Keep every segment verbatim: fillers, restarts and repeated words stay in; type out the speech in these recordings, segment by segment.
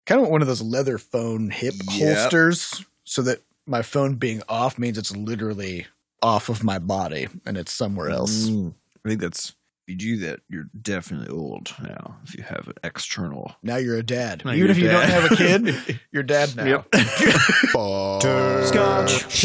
kind of want one of those leather phone hip Yep. holsters so that my phone being off means it's literally off of my body and it's somewhere else. Mm. I think that's, if you do that, you're definitely old now. If you have an external. Now you're a dad. Now Even you're if you dad. don't have a kid, you're dad now. Yep. Scotch.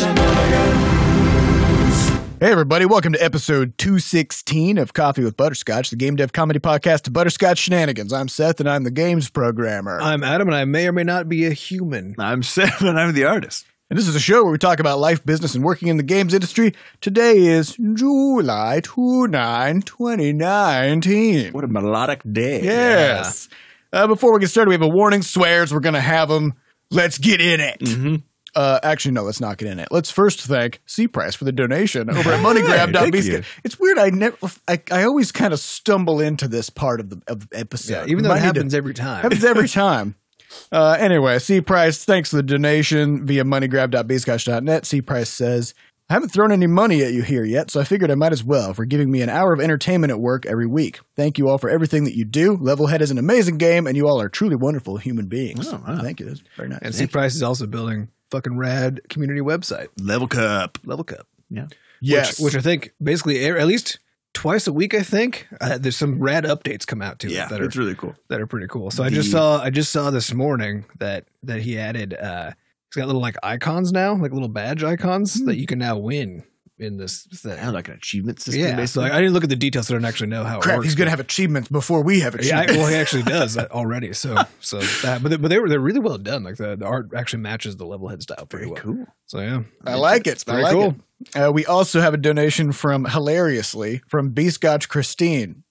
Hey, everybody. Welcome to episode two sixteen of Coffee with Butterscotch, the game dev comedy podcast of Butterscotch Shenanigans. I'm Seth, and I'm the games programmer. I'm Adam, and I may or may not be a human. I'm Sam, and I'm the artist. And this is a show where we talk about life, business, and working in the games industry. Today is July twenty-ninth, twenty nineteen. What a melodic day. Yes. Uh, before we get started, we have a warning. Swears, we're going to have them. Let's get in it. Mm-hmm. Uh, actually, no, let's not get in it. Let's first thank C Price for the donation over at money grab dot b. Thank you. It's weird. I never, I, I always kind of stumble into this part of the, of the episode. Yeah, even though Might it need happens to- every time. happens every time. Uh, anyway, C Price, thanks for the donation via money grab dot b scotch dot net. C Price says, I haven't thrown any money at you here yet, so I figured I might as well for giving me an hour of entertainment at work every week. Thank you all for everything that you do. Levelhead is an amazing game, and you all are truly wonderful human beings. Oh, wow. Thank you. That's very nice. And C Price is also building fucking rad community website, Level Cup. Level Cup. Yeah. Yes. Which, which I think basically er- at least twice a week, I think, uh, there's some rad updates come out to Yeah, it that are, it's really cool. that are pretty cool. So I The- just saw I just saw this morning that that he added uh he's got little like icons now, like little badge icons that you can now win in this thing. Yeah, like an achievement system, Yeah, so basically. I, I didn't look at the details, so I don't actually know how it Crap, works. he's going to have achievements before we have Yeah, I- achievements. well, he actually does that already. So, so that, but they, but they were they're really well done. Like the, the art actually matches the Levelhead style pretty Very well. cool. So yeah, I like it. I very like cool. it. Uh, we also have a donation from, hilariously, from B Scotch Christine,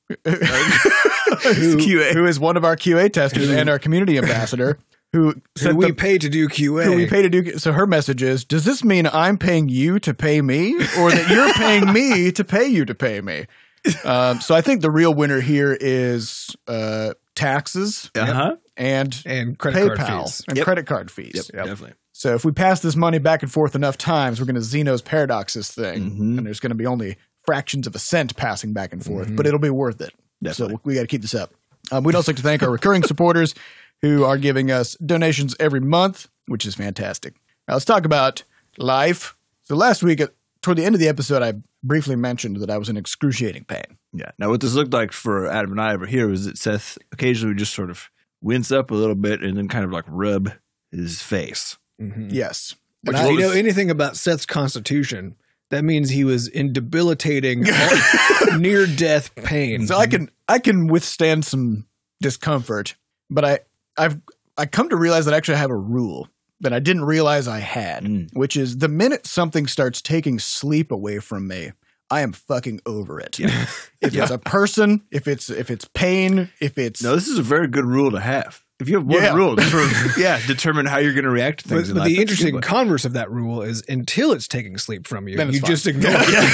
who, Q A. who is one of our Q A testers and our community ambassador, who So said we the- pay to do Q A. who we pay to do. So her message is, does this mean I'm paying you to pay me, or that you're paying me to pay you to pay me? Um, so I think the real winner here is uh, taxes Uh-huh. and and credit card PayPal fees. and Yep. credit card fees. Yep, definitely. So if we pass this money back and forth enough times, we're going to Zeno's Paradoxes thing, Mhm. and there's going to be only fractions of a cent passing back and forth, Mhm. but it'll be worth it. Definitely. So we got to keep this up. Um, we'd also like to thank our recurring supporters who are giving us donations every month, which is fantastic. Now let's talk about life. So last week, at, toward the end of the episode, I briefly mentioned that I was in excruciating pain. Yeah. Now, what this looked like for Adam and I over here was that Seth occasionally would just sort of wince up a little bit and then kind of like rub his face. Mhm. Yes. Which, And if I- you know anything about Seth's constitution, that means he was in debilitating, near death pain. So I can I can withstand some discomfort, but I I've I come to realize that actually I have a rule that I didn't realize I had, Mm. which is the minute something starts taking sleep away from me, I am fucking over it. Yeah. If it's a person, if it's if it's pain, if it's No, this is a very good rule to have. If you have one Yeah. rule, to sort of, yeah, determine how you're going to react to But, things. in but life, the that's a interesting good one. converse of that rule is until it's taking sleep from you, Then it's you fine. just ignore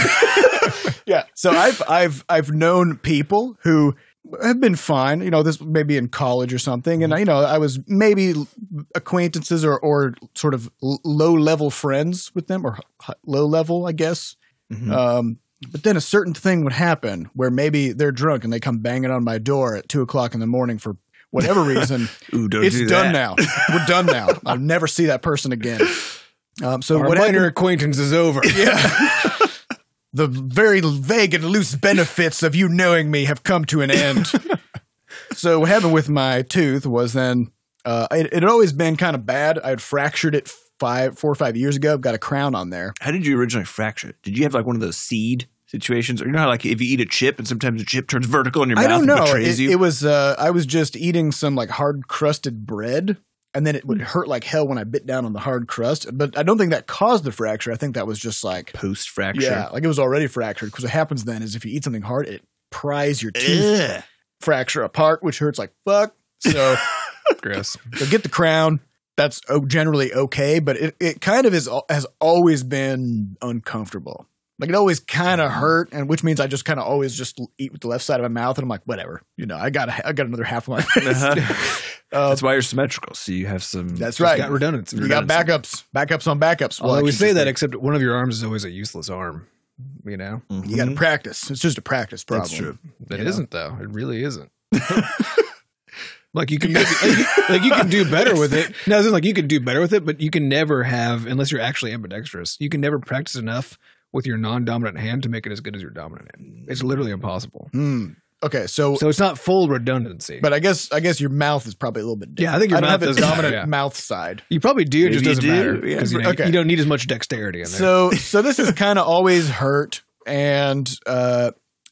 it. yeah. So I've I've I've known people who have been fine. You know, this maybe in college or something, and you know, I was maybe acquaintances or or sort of low level friends with them, or low level, I guess. Mhm. Um, but then a certain thing would happen where maybe they're drunk and they come banging on my door at two o'clock in the morning for whatever reason. Ooh, don't It's do done that. now. We're done now. I'll never see that person again. Um, so Our what minor happened- acquaintance is over. yeah. The very vague and loose benefits of you knowing me have come to an end. So what happened with my tooth was then uh, it, it had always been kind of bad. I had fractured it five, four or five years ago. I've got a crown on there. How did you originally fracture it? Did you have like one of those seed situations? Or you know how like if you eat a chip and sometimes the chip turns vertical in your I mouth don't and know. betrays It, you? it was uh, I was just eating some like hard crusted bread, and then it would hurt like hell when I bit down on the hard crust. But I don't think that caused the fracture. I think that was just like Post fracture. yeah, like it was already fractured. Because what happens then is if you eat something hard, it pries your tooth Ugh. fracture apart, which hurts like fuck. So, Gross. so get the crown. That's o- generally okay, but it, it kind of is has always been uncomfortable. Like it always kind of hurt, and which means I just kind of always just eat with the left side of my mouth, and I'm like, whatever, you know, I got a, I got another half of my face. Uh-huh. Uh, That's why you're symmetrical. So you have some. that's It's right. got redundancy. You got backups, backups on backups. Well, Although we actually, say just that, like, except one of your arms is always a useless arm. You know, Mhm. you got to practice. It's just a practice problem. That's true. it You know? isn't though. It really isn't. Like you can maybe, like, you, like you can do better with it. No, it's like you can do better with it, but you can never have, unless you're actually ambidextrous, you can never practice enough with your non-dominant hand to make it as good as your dominant hand. It's literally impossible. Hmm. Okay, so So it's not full redundancy. but I guess I guess your mouth is probably a little bit different. Yeah, I think your I don't mouth have a doesn't- dominant yeah. mouth side. You probably do. It just Maybe you doesn't do, matter yeah. because you, know, Okay. you don't need as much dexterity in there. So so this has kind of always hurt, and uh,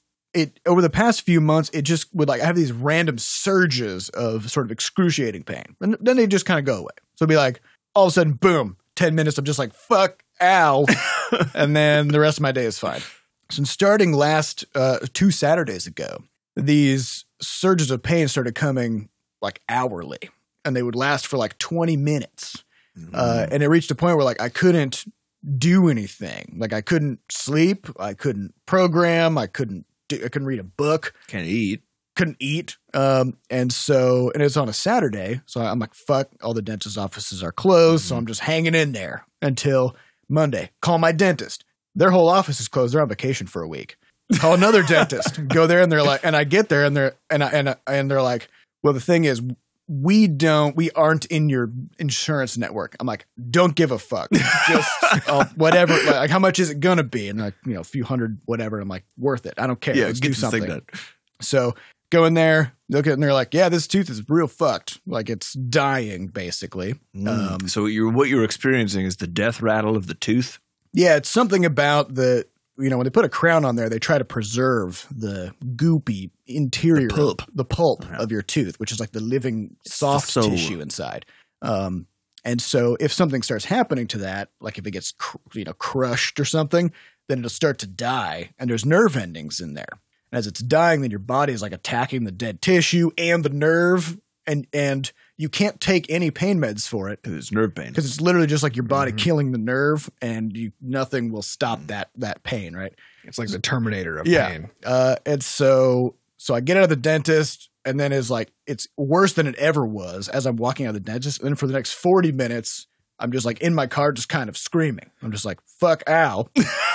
it over the past few months, it just would like I have these random surges of sort of excruciating pain, and then they just kind of go away. So it'd be like all of a sudden, boom, ten minutes. I'm just like fuck, ow, and then the rest of my day is fine. So starting last uh, two Saturdays ago, these surges of pain started coming like hourly, and they would last for like twenty minutes. Uh, and it reached a point where like I couldn't do anything. Like I couldn't sleep. I couldn't program. I couldn't do, I couldn't read a book. Can't eat. Couldn't eat. Um, and so, and it's on a Saturday. So I'm like, fuck, all the dentist offices are closed. So I'm just hanging in there until Monday. Call my dentist. Their whole office is closed. They're on vacation for a week. Call another dentist. Go there and they're like, and I get there and they're, and I, and, I- and they're like, well, the thing is, we don't, we aren't in your insurance network. I'm like, don't give a fuck. Just uh, whatever. Like, how much is it going to be? And like, you know, a few hundred, whatever. I'm like, worth it. I don't care. Yeah, Let's get do this thing something. done. So go in there, look at it, and they're like, yeah, this tooth is real fucked. Like it's dying, basically. Um, Mm. so you're what you're experiencing is the death rattle of the tooth. yeah, it's something about the, you know, when they put a crown on there, they try to preserve the goopy interior, The pulp. the pulp of your tooth, which is like the living soft soul. tissue inside. Um, and so if something starts happening to that, like if it gets, cr- you know, crushed or something, then it'll start to die, and there's nerve endings in there. And as it's dying, then your body is like attacking the dead tissue and the nerve, and and you can't take any pain meds for it It's nerve pain. because it's literally just like your body Mhm. killing the nerve, and you nothing will stop that that pain, right? It's like the Terminator of Yeah. pain. Uh, and so so I get out of the dentist, and then it's like it's worse than it ever was as I'm walking out of the dentist. And then for the next forty minutes, I'm just like in my car, just kind of screaming. I'm just like fuck, ow.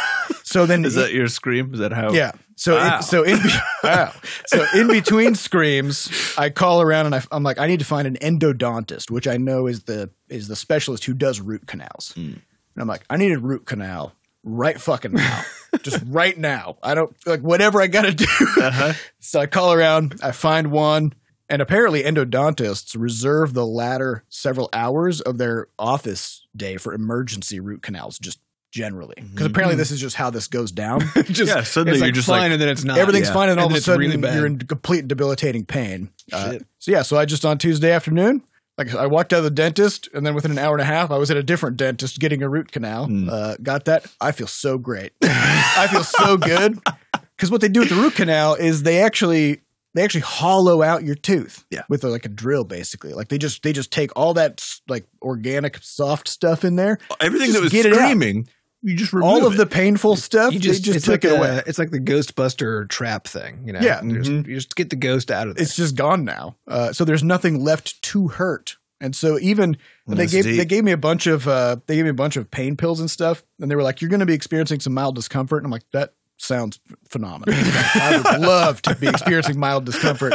So then Is that your scream? Is that how? yeah. So Wow. in, so in be- wow. So in between screams, I call around and I, I'm like, I need to find an endodontist, which I know is the is the specialist who does root canals. Mm. And I'm like, I need a root canal right fucking now, just right now. I don't like whatever I got to do. Uh-huh. So I call around, I find one, and apparently endodontists reserve the latter several hours of their office day for emergency root canals, just generally, because apparently this is just how this goes down. just, Yeah, suddenly it's you're like just fine, like- and then it's not. Everything's yeah. fine, and all And of a it's sudden really bad. you're in complete debilitating pain. Uh, Shit. so yeah, so I just on Tuesday afternoon, like I walked out of the dentist, and then within an hour and a half, I was at a different dentist getting a root canal. Mm. Uh, got that. I feel so great. I feel so good because what they do with the root canal is they actually they actually hollow out your tooth. Yeah. with a, like a drill, basically. Like they just they just take all that like organic soft stuff in there, Everything Just that was get it out. screaming, you just remove all of it. the painful stuff. You just, they just it's took like it a, away. it's like the Ghostbuster trap thing, you know. Yeah. You just, Mhm. you just get the ghost out of there. It's just gone now. Uh, so there's nothing left to hurt. And so even they That's gave deep. they gave me a bunch of uh, they gave me a bunch of pain pills and stuff, and they were like, "You're going to be experiencing some mild discomfort." And I'm like, "That sounds phenomenal. I would love to be experiencing mild discomfort."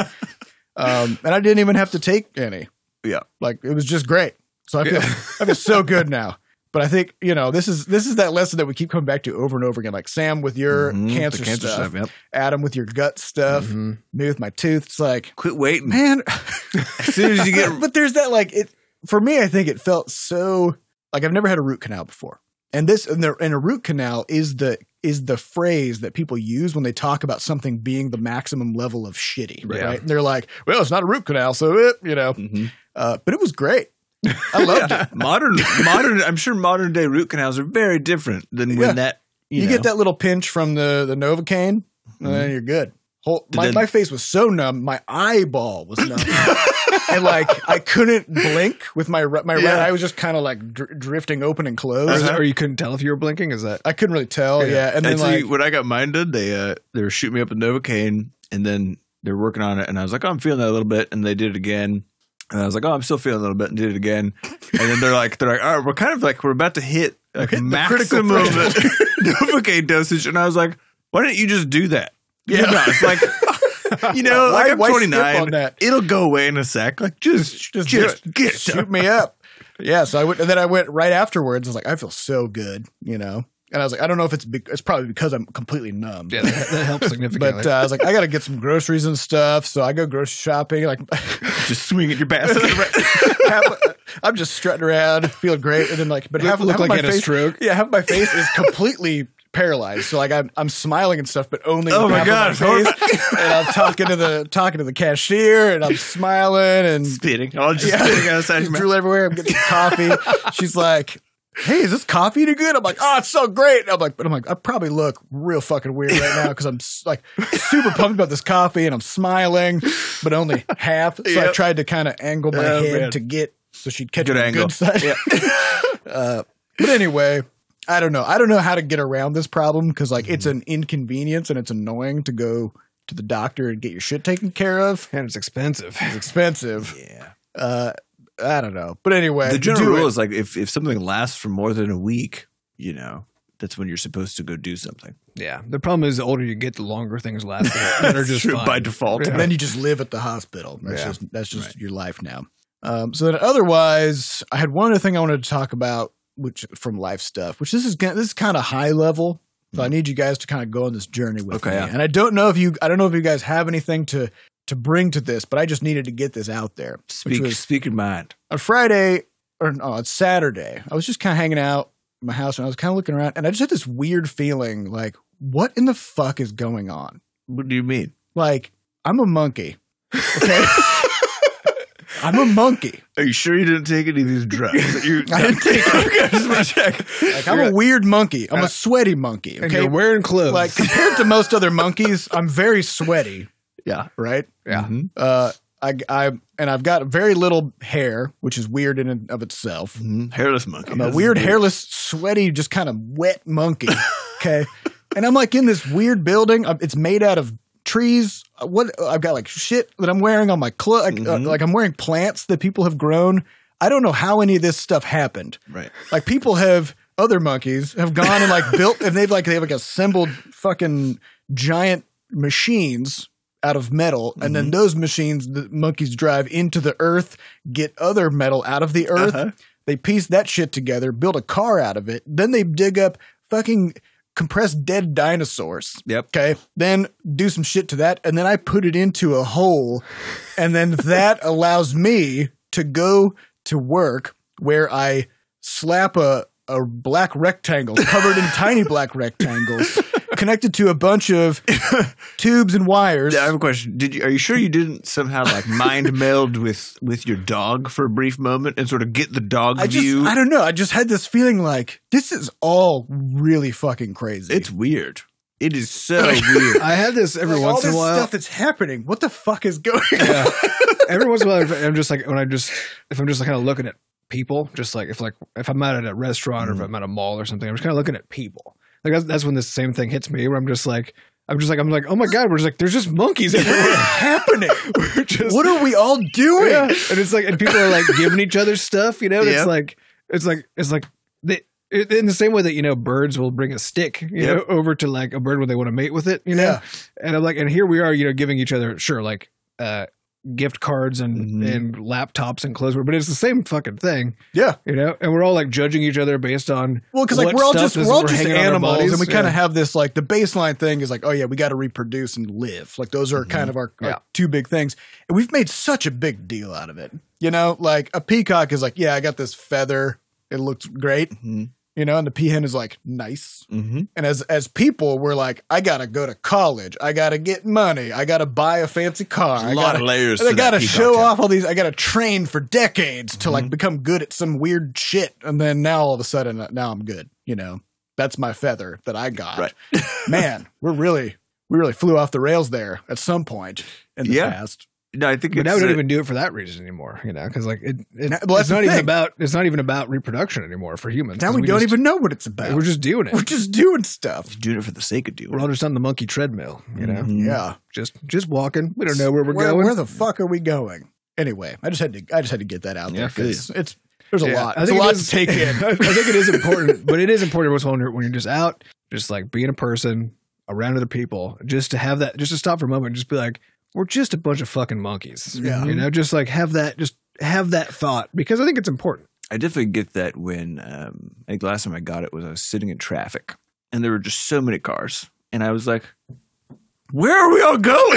Um, and I didn't even have to take any. Yeah. Like it was just great. So I feel I feel so good now. But I think you know this is this is that lesson that we keep coming back to over and over again. Like Sam with your Mhm, the cancer, stuff, Yep. Adam with your gut stuff, Mhm. me with my tooth. It's like, Quit waiting. man. As soon as you get but there's that like it for me. I think it felt so like I've never had a root canal before, and this and, the, and a root canal is the is the phrase that people use when they talk about something being the maximum level of shitty, right? Yeah. And they're like, well, it's not a root canal, so it, you know, Mhm. uh, but it was great. I loved it. modern, modern. I'm sure modern day root canals are very different than when Yeah. that. You, You, know, get that little pinch from the the Novocaine, and then you're good. Whole, my, then- my face was so numb, my eyeball was numb, and like I couldn't blink with my ri- my right Yeah. eye was just kind of like dr- drifting open and closed. Or, is Uh-huh. it- or you couldn't tell if you were blinking? Is that? I couldn't really tell. Yeah. Yeah, and then And so like when I got mine done, they uh, they were shooting me up with Novocaine, and then they were working on it, and I was like, oh, I'm feeling that a little bit, and they did it again, and I was like, oh, I'm still feeling a little bit, and did it again, and then they're like, they're like, all right, we're kind of like we're about to hit like hitting the critical maximum threshold. Novocaine dosage, and I was like, why didn't you just do that? Yeah. You know, it's like You know, Why- like I'm why skip twenty-nine. on that? It'll go away in a sec. Like just, Just, just, do it. get Shoot me up. Yeah. So I went, and then I went right afterwards. I was like, I feel so good, you know. And I was like, I don't know if it's be- it's probably because I'm completely numb. Yeah, that, that helps significantly. But uh, I was like, I got to get some groceries and stuff. So I go grocery shopping. Like, just swing at your basket. half, I'm just strutting around, feeling great, and then like, but half, look half like my you had a face, stroke. yeah, half my face is completely paralyzed. So like, I'm I'm smiling and stuff, but only Oh with my half God, of my face. And I'm talking to the talking to the cashier, and I'm smiling and spitting. All just Yeah. spitting outside your Just mouth. drool everywhere. I'm getting coffee. She's like, hey, is this coffee any good? I'm like, oh, it's so great. And I'm like, but I'm like, I probably look real fucking weird right now because I'm s- like super pumped about this coffee and I'm smiling, but only half. So I Yep. tried to kind of angle my Oh, head man. to get so she'd catch Good the angle. good side. uh, but anyway, I don't know. I don't know how to get around this problem because like it's an inconvenience and it's annoying to go to the doctor and get your shit taken care of. and it's expensive. It's expensive. Yeah. Uh, I don't know. But anyway, The general do rule it. is like if, if something lasts for more than a week, you know, that's when you're supposed to go do something. Yeah. The problem is the older you get, the longer things last. That are just True, fine. by default. And then you just live at the hospital. That's Yeah. just that's just Right. your life now. Um, so then otherwise, I had one other thing I wanted to talk about, which from life stuff, which this is gonna- this is kind of high level. So I need you guys to kind of go on this journey with Okay, me. yeah. And I don't know if you I don't know if you guys have anything to to bring to this, but I just needed to get this out there. Which Speak, was speak your mind. on Friday or no, it's Saturday. I was just kind of hanging out in my house and I was kind of looking around and I just had this weird feeling like, what in the fuck is going on? What do you mean? Like, I'm a monkey. Okay. I'm a monkey. Are you sure you didn't take any of these drugs? That you, I didn't take it. Okay, I just want to check. Like, I'm a weird monkey. I'm a sweaty monkey. And Okay. you're wearing clothes. Like, compared to most other monkeys, I'm very sweaty. Yeah. Right. yeah. Mhm. Uh, I, I, and I've got very little hair, which is weird in and of itself. Mhm. Hairless monkey. I'm a That's weird, hairless, sweaty, just kind of wet monkey. Okay. And I'm like in this weird building. Uh, It's made out of trees. Uh, What I've got like shit that I'm wearing on my clothes. Like, uh, Mhm. like I'm wearing plants that people have grown. I don't know how any of this stuff happened. Right. Like people have other monkeys have gone and like built and they've like they've like assembled fucking giant machines out of metal, and then those machines the monkeys drive into the earth, get other metal out of the earth. Uh-huh. They piece that shit together, build a car out of it. Then they dig up fucking compressed dead dinosaurs. Yep. Okay. Then do some shit to that. And then I put it into a hole. And then that allows me to go to work where I slap a, a black rectangle covered in tiny black rectangles connected to a bunch of tubes and wires. Yeah, I have a question. Did you? Are you sure you didn't somehow like mind meld with with your dog for a brief moment and sort of get the dog I just, view? I don't know. I just had this feeling like this is all really fucking crazy. It's weird. It is so weird. I have this every Like, all once in this a while. stuff that's happening. What the fuck is going on? Yeah. Every once in a while, if I'm just like when I just if I'm just like kind of looking at people, just like if like if I'm out at a restaurant or if I'm at a mall or something, I'm just kind of looking at people. Like that's, that's when this same thing hits me, where I'm just like, I'm just like, I'm like, oh my god, we're just like, there's just monkeys everywhere. What's happening? We're just, What are we all doing? yeah. And it's like, and people are like giving each other stuff, you know. And Yep. It's like, it's like, it's like they. In the same way that, you know, birds will bring a stick, you Yep. know, over to like a bird when they want to mate with it, you know? Yeah. And I'm like, and here we are, you know, giving each other, sure, like uh, gift cards and, Mhm. and laptops and clothes, but it's the same fucking thing, Yeah. you know? And we're all like judging each other based on, Well, because like what we're all stuff just is- we're all we're just hanging on our animals, bodies. and we kind of Yeah. have this like the baseline thing is like, oh yeah, we got to reproduce and live. Like those are kind of our, our Yeah. two big things, and we've made such a big deal out of it. You know, like a peacock is like, yeah, I got this feather, it looks great. Mhm. You know, and the peahen is like nice. Mhm. And as as people, we're like, I gotta go to college, I gotta get money, I gotta buy a fancy car, There's I a lot gotta, of layers. I to gotta that peacock show tail. off all these. I gotta train for decades to Mm-hmm. like become good at some weird shit, and then now all of a sudden, uh, now I'm good. You know, that's my feather that I got. Right. Man, we're really we really flew off the rails there at some point in the Yeah. past. No, I think but it's. now we don't uh, even do it for that reason anymore, you know? Because like it, it Now- well, that's it's the not even thing. about, it's not even about reproduction anymore for humans. Now 'cause we, don't just- even know what it's about. We're just doing it. we're just doing stuff. doing it for the sake of doing We're all just on the monkey treadmill, you know? Mhm. Yeah. Just just walking. We don't know where we're where, going. Where the fuck are we going? Anyway, I just had to I just had to get that out Yeah, there I feel you. because it's there's a Yeah, lot. I It's a think it lot is- to take in. I think it is important, but it is important when you're, when you're just out, just like being a person around other people, just to have that, just to stop for a moment and just be like, we're just a bunch of fucking monkeys. Yeah. You know, just like have that, just have that thought because I think it's important. I definitely get that when um, I think last time I got it was I was sitting in traffic and there were just so many cars. And I was like, where are we all going?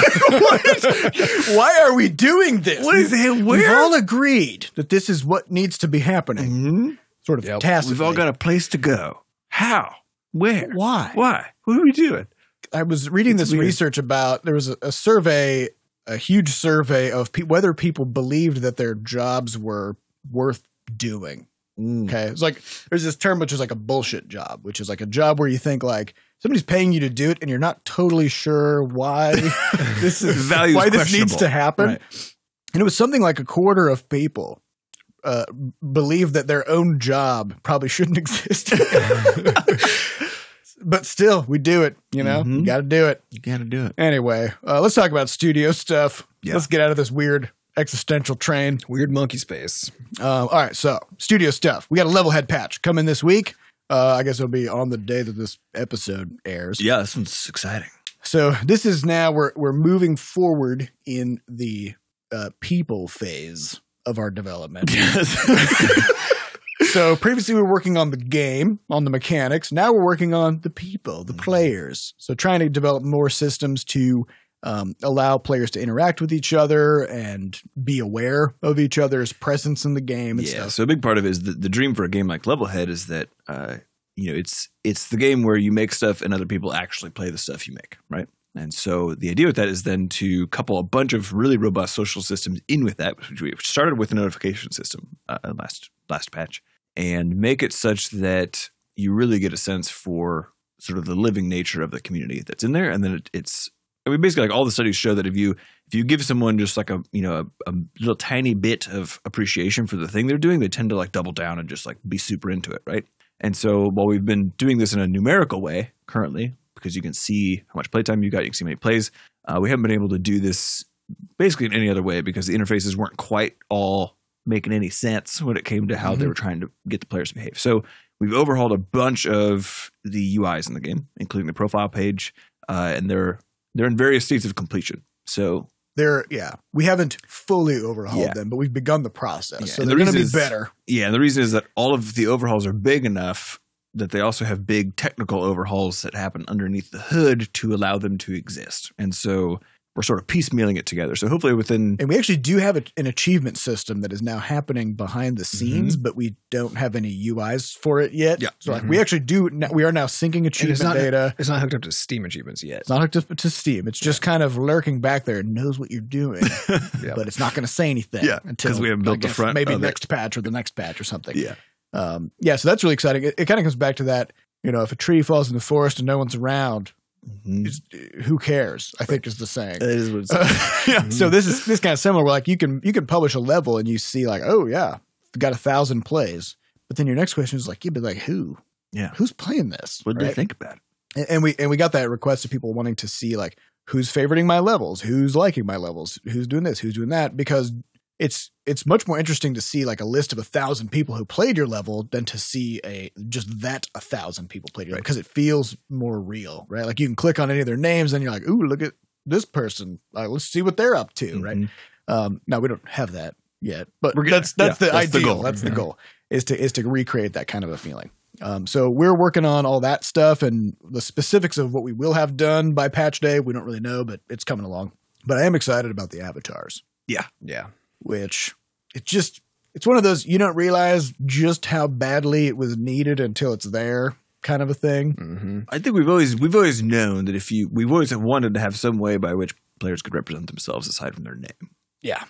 Why are we doing this? What is it? We've Where? all agreed that this is what needs to be happening. Mm-hmm. Sort of Yep. tacitly. We've all got a place to go. How? Where? Why? Why? What are we doing? I was reading It's this weird. research about there was a, a survey, a huge survey of pe- whether people believed that their jobs were worth doing. Okay. It's like there's this term which is like a bullshit job, which is like a job where you think like somebody's paying you to do it and you're not totally sure why this is Value is why this needs questionable. to happen. Right. And it was something like a quarter of people uh, believe that their own job probably shouldn't exist. But still, we do it, you know? Mhm. You got to do it. You got to do it. Anyway, uh, let's talk about studio stuff. Yeah. Let's get out of this weird existential train. Weird monkey space. Uh, all right, so studio stuff. We got a level head patch coming this week. Uh, I guess it'll be on the day that this episode airs. Yeah, this one's exciting. So this is now we're we're moving forward in the uh, people phase of our development. So previously we were working on the game, on the mechanics. Now we're working on the people, the players. So trying to develop more systems to um, allow players to interact with each other and be aware of each other's presence in the game and Yeah, stuff. so a big part of it is the, the dream for a game like Levelhead is that uh, you know it's it's the game where you make stuff and other people actually play the stuff you make, right? And so the idea with that is then to couple a bunch of really robust social systems in with that, which we started with a notification system uh, last last patch, and make it such that you really get a sense for sort of the living nature of the community that's in there, and then it, it's. I mean, basically, like all the studies show that if you if you give someone just like a you know a, a little tiny bit of appreciation for the thing they're doing, they tend to like double down and just like be super into it, right? And so while we've been doing this in a numerical way currently, because you can see how much playtime you got, you can see how many plays, uh, we haven't been able to do this basically in any other way because the interfaces weren't quite all making any sense when it came to how Mm-hmm. they were trying to get the players to behave. So we've overhauled a bunch of the U Is in the game, including the profile page, uh, and they're They're in various states of completion. So They're, yeah, we haven't fully overhauled Yeah. them, but we've begun the process. Yeah, So and they're the going to be reason is- better. yeah, and the reason is that all of the overhauls are big enough that they also have big technical overhauls that happen underneath the hood to allow them to exist. And so we're sort of piecemealing it together. So hopefully within And we actually do have a, an achievement system that is now happening behind the scenes, but we don't have any U Is for it yet. Yeah. So like we actually do, we are now syncing And it's achievement not, data. it's not hooked up to Steam achievements yet. It's not hooked up to Steam. It's just kind of lurking back there and knows what you're doing, Yeah. but it's not going to say anything Yeah, until 'cause we haven't built I the guess front maybe of it. next patch or the next patch or something. yeah. Um, yeah. So that's really exciting. It, it kind of comes back to that, you know, if a tree falls in the forest and no one's around, Mhm. it's, who cares? I think is the saying. That is what it's Uh, yeah. So this is this kind of similar. Where like you can you can publish a level and you see like, oh yeah, got a thousand plays, but then your next question is like, yeah, but like who? Yeah. Who's playing this? What do right? they think about it? And, and we and we got that request of people wanting to see like who's favoriting my levels, who's liking my levels, who's doing this, who's doing that, because it's it's much more interesting to see like a list of a thousand people who played your level than to see a just that a thousand people played your level because it feels more real, right? Like you can click on any of their names and you're like, ooh, look at this person. Uh, let's see what they're up to, right? Mhm. Um, now we don't have that yet, but We're getting that's there. that's Yeah, the that's the ideal. goal. That's the Yeah. goal is to is to recreate that kind of a feeling. Um, so we're working on all that stuff and the specifics of what we will have done by patch day. We don't really know, but it's coming along. But I am excited about the avatars, Yeah. which it just it's one of those you don't realize just how badly it was needed until it's there kind of a thing. Mm-hmm. I think we've always we've always known that if you we've always wanted to have some way by which players could represent themselves aside from their name. Yeah.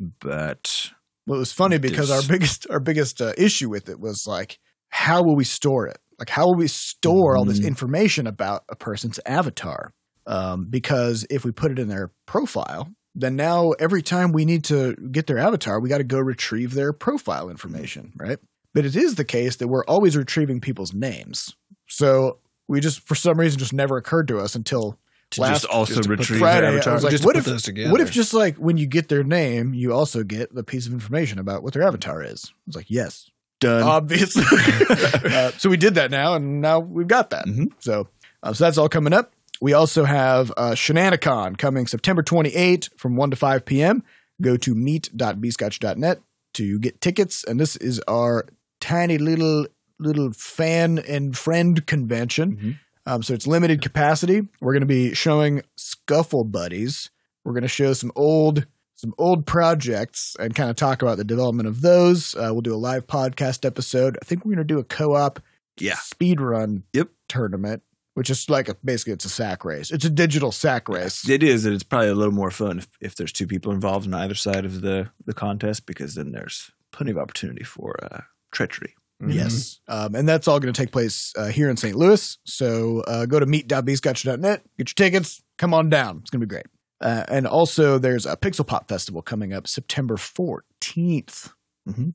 But Well, it was funny because This- our biggest our biggest uh, issue with it was like, how will we store it? Like, how will we store all this Mhm. information about a person's avatar? Um, because if we put it in their profile, then now every time we need to get their avatar, we got to go retrieve their profile information, right? But it is the case that we're always retrieving people's names. So we just, for some reason, just never occurred to us until to last just also just to put retrieve Friday. their I avatar. was like, Just to what put if those together. what if just like when you get their name, you also get the piece of information about what their avatar is? I was like, yes, Done. obviously. uh, so we did that now, and now we've got that. Mhm. So, uh, so that's all coming up. We also have uh, Shenanicon coming September twenty-eighth from one to five p.m. Go to meet dot b scotch dot net to get tickets. And this is our tiny little little fan and friend convention. Mm-hmm. Um, so it's limited capacity. We're going to be showing Scuffle Buddies. We're going to show some old some old projects and kind of talk about the development of those. Uh, we'll do a live podcast episode. I think we're going to do a co-op Yeah. speed run Yep. tournament, which is like a, basically it's a sack race. It's a digital sack race. It is, and it's probably a little more fun if, if there's two people involved on either side of the, the contest, because then there's plenty of opportunity for uh, treachery. Yes. Um, and that's all going to take place uh, here in Saint Louis. So uh, go to meet dot b scotch dot net, get your tickets, come on down. It's going to be great. Uh, and also there's a Pixel Pop Festival coming up September fourteenth. Mm-hmm.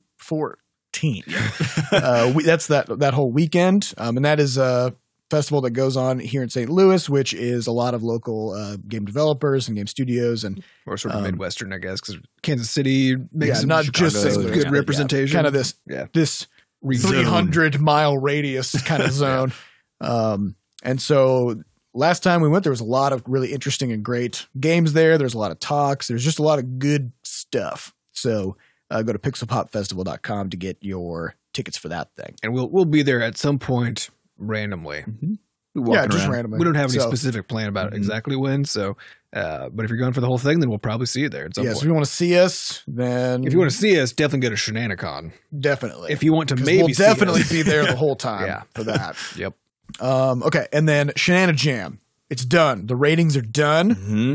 fourteenth. uh, we, that's that that whole weekend. Um, and that is a festival that goes on here in Saint Louis, which is a lot of local uh, game developers and game studios. And Or sort of Um, Midwestern, I guess, because Kansas City makes yeah, some not Chicago, just Saint Louis. good kind of, representation. Yeah, kind of this, Yeah. this Region. three hundred mile radius kind of zone. Um, and so last time we went, there was a lot of really interesting and great games there. There's a lot of talks. There's just a lot of good stuff. So uh, go to pixel pop festival dot com to get your tickets for that thing. And we'll we'll be there at some point randomly. Yeah, just randomly. We don't have any So, specific plan about Mhm. exactly when. So, uh, but if you're going for the whole thing, then we'll probably see you there at some Yeah, so if point. you want to see us, then If you want to see us, definitely go to Shenanicon. definitely. If you want to 'Cause maybe we'll see definitely us. be there the whole time Yeah. for that. Yep. Um, okay, and then Shenana Jam. It's done. The ratings are done. Mm-hmm.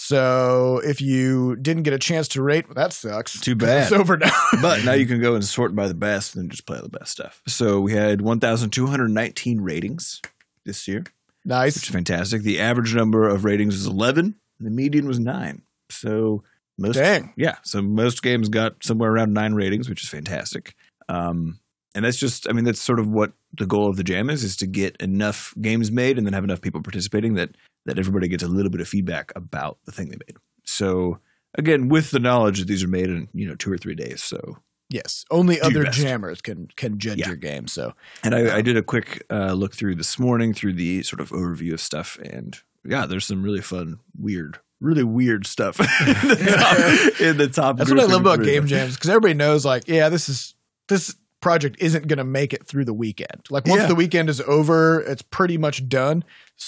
So if you didn't get a chance to rate, well, that sucks. Too bad. It's over now. But now you can go and sort by the best and just play the best stuff. So we had one thousand two hundred nineteen ratings this year, which Nice. is fantastic. The average number of ratings was eleven. And the median was nine. So most, Dang. yeah. So most games got somewhere around nine ratings, which is fantastic. Um, and that's just, I mean, that's sort of what the goal of the jam is, is to get enough games made and then have enough people participating that that everybody gets a little bit of feedback about the thing they made. So again, with the knowledge that these are made in, you know, two or three days. So, Yes. Only Do your other best. jammers can can judge Yeah. your game. So and I, I did a quick uh, look through this morning through the sort of overview of stuff. And yeah, there's some really fun, weird, really weird stuff in the top. In the top that's what I love grouping about for- game jams, because everybody knows, like, yeah, this is this project isn't going to make it through the weekend. Like once Yeah. the weekend is over, it's pretty much done.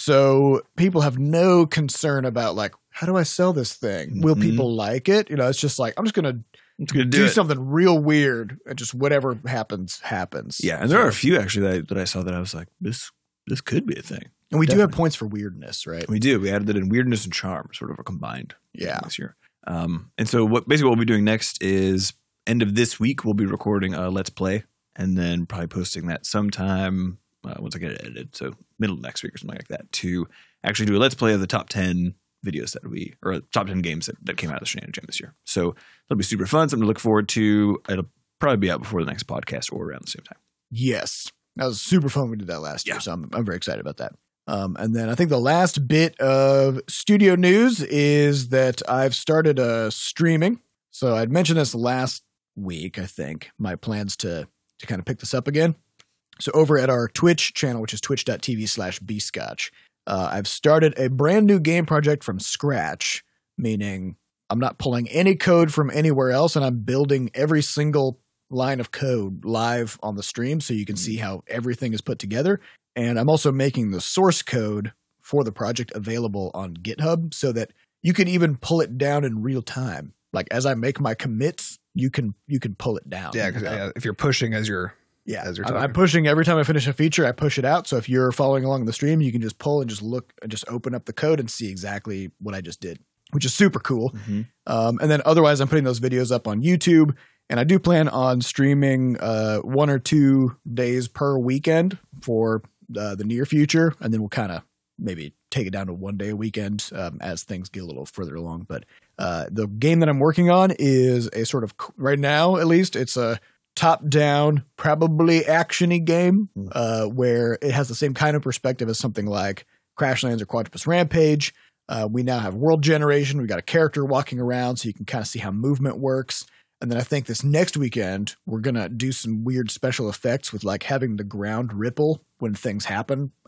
So people have no concern about like, how do I sell this thing? Will Mhm. people like it? You know, it's just like I'm just going to I'm just gonna do, do, it. something real weird, and just whatever happens happens. Yeah, and there So- are a few actually that I, that I saw that I was like, this this could be a thing. and we do have definitely. points for weirdness, right? We do. We added that in weirdness and charm, sort of a combined thing Yeah. this year. Um, and so what basically what we'll be doing next is end of this week we'll be recording a Let's Play and then probably posting that sometime uh, once I get it edited, so middle of next week or something like that, to actually do a Let's Play of the top ten videos that we or top ten games that, that came out of the Shenanigan Jam this year. So it'll be super fun, something to look forward to. It'll probably be out before the next podcast or around the same time. Yes. That was super fun. We did that last year, Yeah. so I'm, I'm very excited about that. Um, and then I think the last bit of studio news is that I've started uh, streaming. So I'd mentioned this last week, I think, my plans to to kind of pick this up again. So over at our Twitch channel, which is twitch.tv slash bscotch, uh, I've started a brand new game project from scratch, meaning I'm not pulling any code from anywhere else, and I'm building every single line of code live on the stream so you can see how everything is put together. And I'm also making the source code for the project available on GitHub so that you can even pull it down in real time. Like as I make my commits, you can you can pull it down. Yeah, because Uh, if you're pushing as you're yeah, as you're I'm, I'm talking. pushing every time I finish a feature, I push it out. So if you're following along the stream, you can just pull and just look and just open up the code and see exactly what I just did, which is super cool. Um, and then otherwise, I'm putting those videos up on YouTube, and I do plan on streaming uh, one or two days per weekend for uh, the near future, and then we'll kind of maybe take it down to one day a weekend um, as things get a little further along. But uh, the game that I'm working on is a sort of, right now at least, it's a top-down, probably action-y game uh, where it has the same kind of perspective as something like Crashlands or Quadrupus Rampage. Uh, we now have world generation. We've got a character walking around so you can kind of see how movement works. And then I think this next weekend, we're going to do some weird special effects with like having the ground ripple when things happen.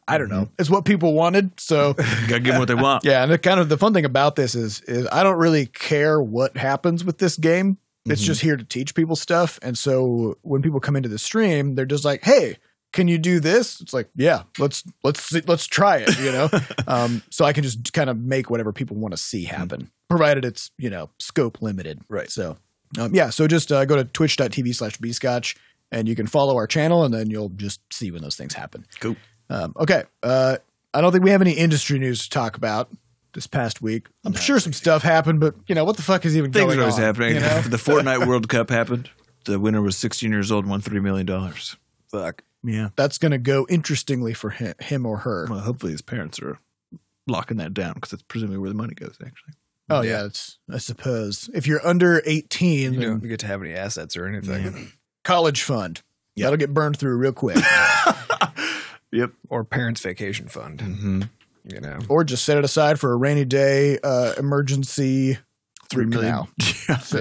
I don't know. It's what people wanted. So Gotta give them what they want. yeah, and the kind of the fun thing about this is is I don't really care what happens with this game. It's Mhm. just here to teach people stuff. And so when people come into the stream, they're just like, "Hey, can you do this?" It's like, "Yeah, let's let's see, let's try it." You know, um, so I can just kind of make whatever people want to see happen, provided it's you know scope limited. Right. So um, yeah, so just uh, go to twitch.tv slash bscotch and you can follow our channel, and then you'll just see when those things happen. Cool. Um, okay. Uh, I don't think we have any industry news to talk about this past week. I'm sure some stuff happened, but you know, what the fuck is even Things going are always on? happening. You know? The Fortnite World Cup happened. The winner was sixteen years old and won three million dollars. Fuck. Yeah. That's going to go interestingly for him, him or her. Well, hopefully his parents are locking that down because that's presumably where the money goes, actually. Oh yeah, it's, I suppose if you're under eighteen, You then don't get to have any assets or anything. college fund. That'll get burned through real quick. Yep. Or parents' vacation fund. Mm-hmm. You know. Or just set it aside for a rainy day uh, emergency Three root million. canal. So-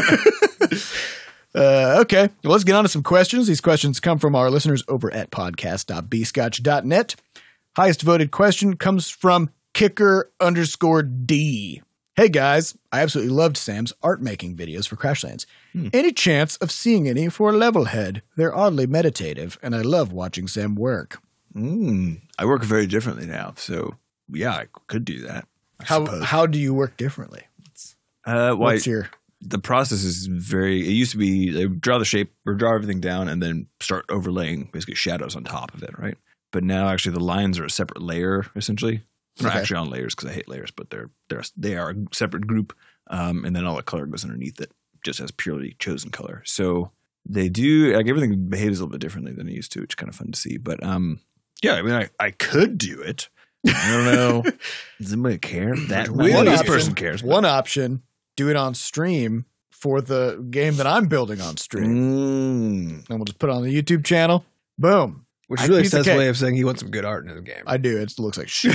uh, okay, well, let's get on to some questions. These questions come from our listeners over at podcast dot b scotch dot net. Highest voted question comes from kicker underscore D. Hey guys, I absolutely loved Sam's art making videos for Crashlands. Hmm. Any chance of seeing any for Levelhead? They're oddly meditative, and I love watching Sam work. Mm. I work very differently now, so yeah, I could do that. I How suppose. how do you work differently? Uh, why? What's your The process is very. It used to be they would draw the shape or draw everything down and then start overlaying basically shadows on top of it, right? But now actually the lines are a separate layer essentially. They're not Okay. actually on layers because I hate layers, but they're they're they are a separate group, um, and then all the color goes underneath it, just as purely chosen color. So they do like everything behaves a little bit differently than it used to, which is kind of fun to see. But um, yeah, I mean, I, I could do it. I don't know. Does anybody care that much? One This option- person cares. but- one option? Do it on stream for the game that I'm building on stream, Mm. and we'll just put it on the YouTube channel. Boom. Which I- is really a piece of sensible cake. way of saying he wants some good art in his game. I do. It looks like shit.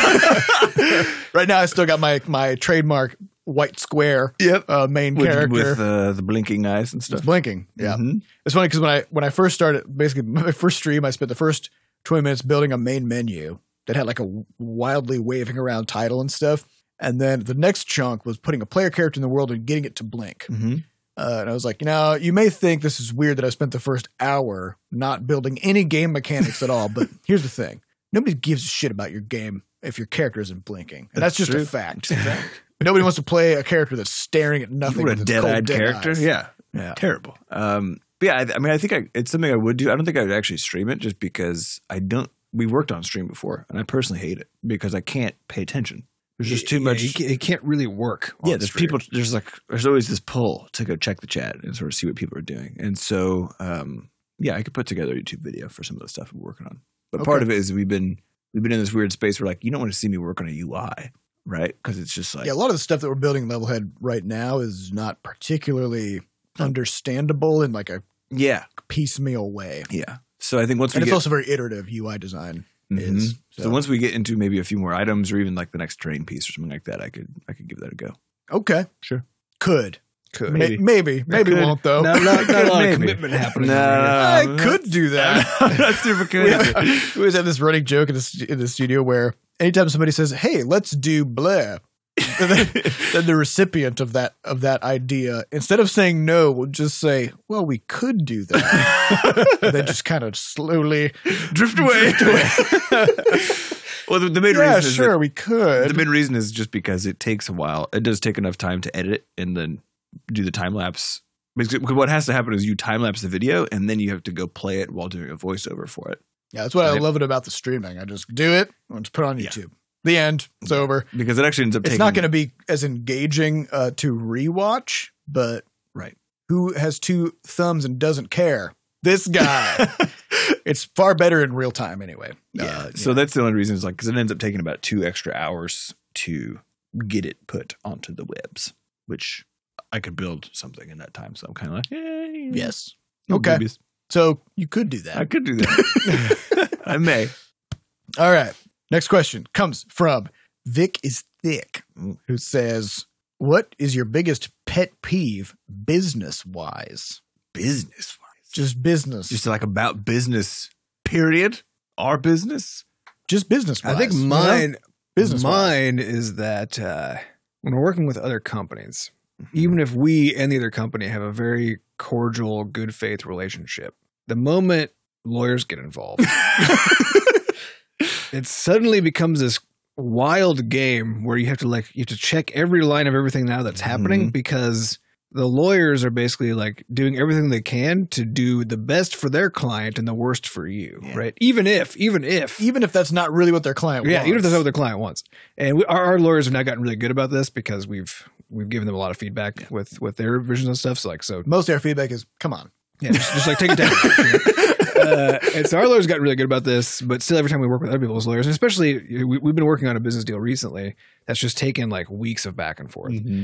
Right now, I still got my my trademark white square. Yep. Uh, main With, character. with uh, the blinking eyes and It's stuff. blinking. Yeah. Mhm. It's funny because when I when I first started, basically my first stream, I spent the first twenty minutes building a main menu that had like a wildly waving around title and stuff. And then the next chunk was putting a player character in the world and getting it to blink. Mhm. Uh, and I was like, you know, you may think this is weird that I spent the first hour not building any game mechanics at all, but here's the thing. Nobody gives a shit about your game if your character isn't blinking. And that's, That's just true. a fact. Nobody wants to play a character that's staring at nothing. What a with its cold, dead-eyed dead character. eyes. Yeah. Yeah. Terrible. Um, but yeah, I, I mean, I think I, it's something I would do. I don't think I would actually stream it just because I don't. We worked on stream before, and I personally hate it because I can't pay attention. There's just too Yeah, much. you can't- It can't really work. on Yeah, there's stream. people. There's like there's always this pull to go check the chat and sort of see what people are doing. And so, um, yeah, I could put together a YouTube video for some of the stuff we're working on. But part Okay. of it is we've been we've been in this weird space where like you don't want to see me work on a U I, right? Because it's just like Yeah, a lot of the stuff that we're building in Levelhead right now is not particularly understandable in like a yeah, piecemeal way. yeah. So I think once we And it's get also very iterative U I design Mhm. is. So. So, once we get into maybe a few more items or even like the next train piece or something like that, I could I could give that a go. okay. Sure. Could. Could. Maybe. Maybe. Maybe could. won't though. Not, not, not a lot of Maybe. commitment happening. No. over here. I could do that. That's super we, good. have- we always have this running joke in the, stu- in the studio where anytime somebody says, "Hey, let's do blah," then, then the recipient of that of that idea, instead of saying no, will just say, "Well, we could do that," and then just kind of slowly Drift away. well, the, the main yeah, reason is sure, that, we could. the main reason is just because it takes a while. It does take enough time to edit it and then do the time lapse. Because what has to happen is you time lapse the video and then you have to go play it while doing a voiceover for it. Yeah, that's what I Right. love it about the streaming. I just do it and just put it on Yeah. YouTube. The end. It's over. Because it actually ends up It's taking. not going to be as engaging uh, to rewatch, but Right. who has two thumbs and doesn't care? This guy. It's far better in real time anyway. Yeah. Uh, so that's the only reason is like because it ends up taking about two extra hours to get it put onto the webs, which I could build something in that time. So I'm kind of like, eh, yes. no Okay. boobies. So you could do I that. could do that. I may. All right. Next question comes from Vic is Thick, Mm. who says, "What is your biggest pet peeve business wise? Business wise. Just business. Just like about business, period. Our business. just business. I think mine, business. mine is that uh, when we're working with other companies, even if we and the other company have a very cordial, good faith relationship, the moment lawyers get involved, it suddenly becomes this wild game where you have to like you have to check every line of everything now that's happening Mm-hmm. because the lawyers are basically like doing everything they can to do the best for their client and the worst for you, Yeah. right? Even if, even if, even if that's not really what their client yeah, wants. even if that's not what their client wants. And we, our, our lawyers have now gotten really good about this because we've we've given them a lot of feedback Yeah. with with their versions of stuff. So like, so Most of our feedback is, come on. yeah, just, just like take it down. uh, and so our lawyers got really good about this, but still, every time we work with other people's lawyers, and especially we, we've been working on a business deal recently that's just taken like weeks of back and forth, Mm-hmm.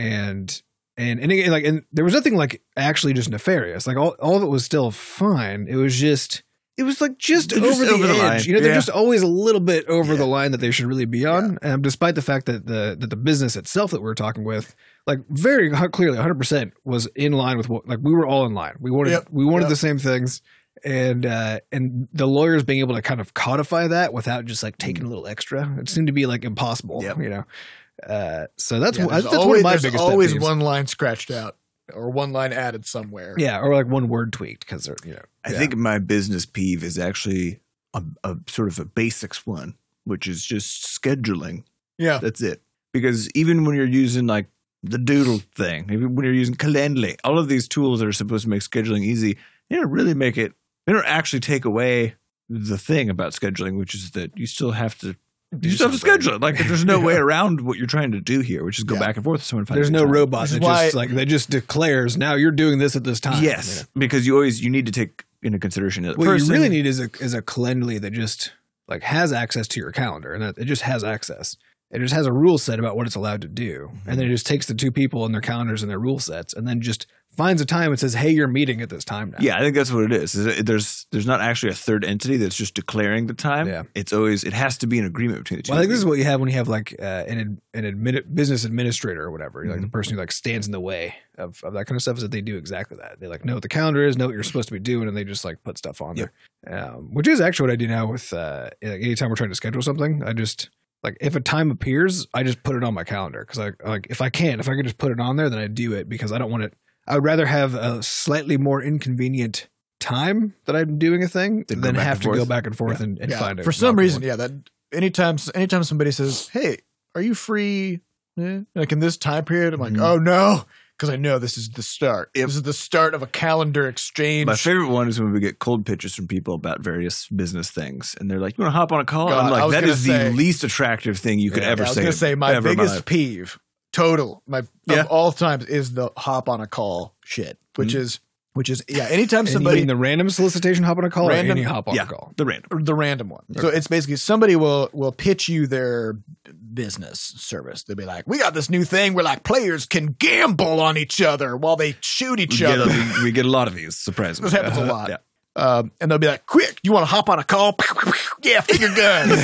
and and and again, like, and there was nothing like actually just nefarious. Like all all of it was still fine. It was just. It was like just They're over just the over the edge, line. you know. They're Yeah. just always a little bit over Yeah. the line that they should really be on. Um, despite the fact that the that the business itself that we were talking with, like very hu- clearly, one hundred percent was in line with what, like we were all in line. We wanted Yep. we wanted Yep. the same things, and uh, and the lawyers being able to kind of codify that without just like taking a little extra, it seemed to be like impossible. Yep. You know, uh, so that's Yeah, one- there's that's one always, of my there's biggest pet always peeves. one line scratched out or one line added somewhere. Yeah, or like one word tweaked because they're you know. I yeah. think my business peeve is actually a, a sort of a basics one, which is just scheduling. Yeah. That's it. Because even when you're using like the Doodle thing, even when you're using Calendly, all of these tools that are supposed to make scheduling easy, they don't really make it. They don't actually take away the thing about scheduling, which is that you still have to. You still have to something. schedule it. Like there's no way around what you're trying to do here, which is go Yeah. back and forth with someone. find There's a no time. robot Which is that why- just like that just declares now you're doing this at this time. Yes, because you always you need to take into consideration the What person. you really need is a is a Calendly that just like has access to your calendar, and that it just has access. It just has a rule set about what it's allowed to do, and then it just takes the two people and their calendars and their rule sets, and then just finds a time and says, "Hey, you're meeting at this time now." Yeah, I think that's what it is. Is it- There's there's not actually a third entity that's just declaring the time. Yeah. It's always it has to be an agreement between the two. Well, I think this is of you. what you have when you have like uh, an an admin, business administrator or whatever, like the Mhm. person who like stands in the way of, of that kind of stuff. Is that they do exactly that. They like know what the calendar is, know what you're supposed to be doing, and they just like put stuff on Yep. there. Um, which is actually what I do now with uh, like anytime we're trying to schedule something. I just like if a time appears, I just put it on my calendar because I like if I can, if I can just put it on there, then I do it because I don't want it. I would rather have a slightly more inconvenient time that I'm doing a thing Then go than back have and to go forth. back and forth Yeah. and, and Yeah, find it. for some reason, yeah, that anytime anytime somebody says, "Hey, are you free?" eh, like in this time period, I'm like, Mhm. "Oh no," because I know this is the start. Yep. This is the start of a calendar exchange. My favorite one is when we get cold pitches from people about various business things, and they're like, "You want to hop on a call?" God, I'm I like, was "That gonna is say- the least attractive thing you could Yeah, ever Yeah, I was say." gonna say my ever in my biggest life. peeve, total, my Yeah. of all times is the hop on a call shit, which Mhm. is which is yeah. Anytime And you somebody mean the random solicitation hop on a call Random- or any hop on yeah, a call? the random. or the random one. So it's basically somebody will will pitch you their business service. They'll be like, "We got this new thing where like players can gamble on each other while they shoot We each get, other." a, we get a lot of these. Surprisingly, This happens a lot. Yeah. Um, and they'll be like, "Quick, you want to hop on a call?" Yeah, finger guns.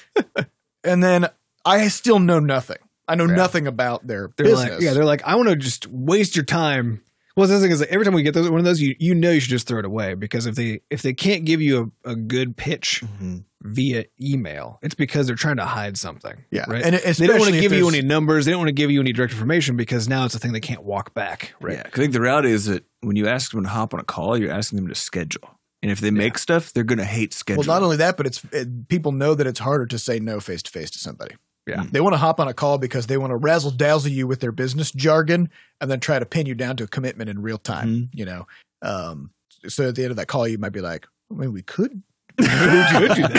And then I still know nothing. I know Yeah. nothing about their They're business. like, yeah, they're like, I want to just waste your time. Well, the thing is, like, every time we get those one of those, you you know you should just throw it away because if they if they can't give you a, a good pitch Mhm. via email, it's because they're trying to hide something. yeah, right. and They don't want especially to if give you there's- any numbers. They don't want to give you any direct information because now it's a thing they can't walk back. Right. Yeah, 'cause I think the reality is that when you ask them to hop on a call, you're asking them to schedule, and if they make stuff, they're going to hate scheduling. Well, not only that, but it's it, people know that it's harder to say no face to face to somebody. Yeah. They want to hop on a call because they want to razzle dazzle you with their business jargon and then try to pin you down to a commitment in real time. Mhm. You know, um, so at the end of that call, you might be like, "I mean, we could." We could do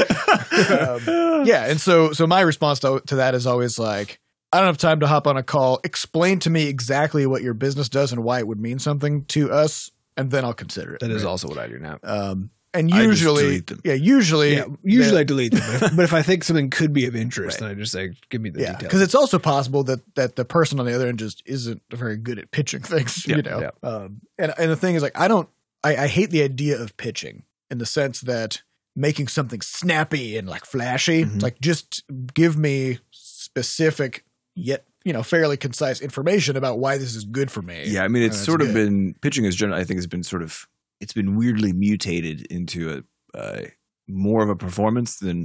that. um, yeah, and so so my response to, to that is always like, I don't have time to hop on a call. Explain to me exactly what your business does and why it would mean something to us, and then I'll consider it. That is right? also what I do now. Um, and I just usually, delete them. yeah, usually, Yeah, usually the- I delete them, but if, but if I think something could be of interest, Right. then I just say, give me the yeah, details. because it's also possible that that the person on the other end just isn't very good at pitching things. Yep, you know, yep. um, and and the thing is, like, I don't, I, I hate the idea of pitching in the sense that making something snappy and like flashy. Mhm. It's like, just give me specific yet you know fairly concise information about why this is good for me. Yeah, I mean, it's And sort of good. been pitching as general. I think has been sort of it's been weirdly mutated into a uh, more of a performance than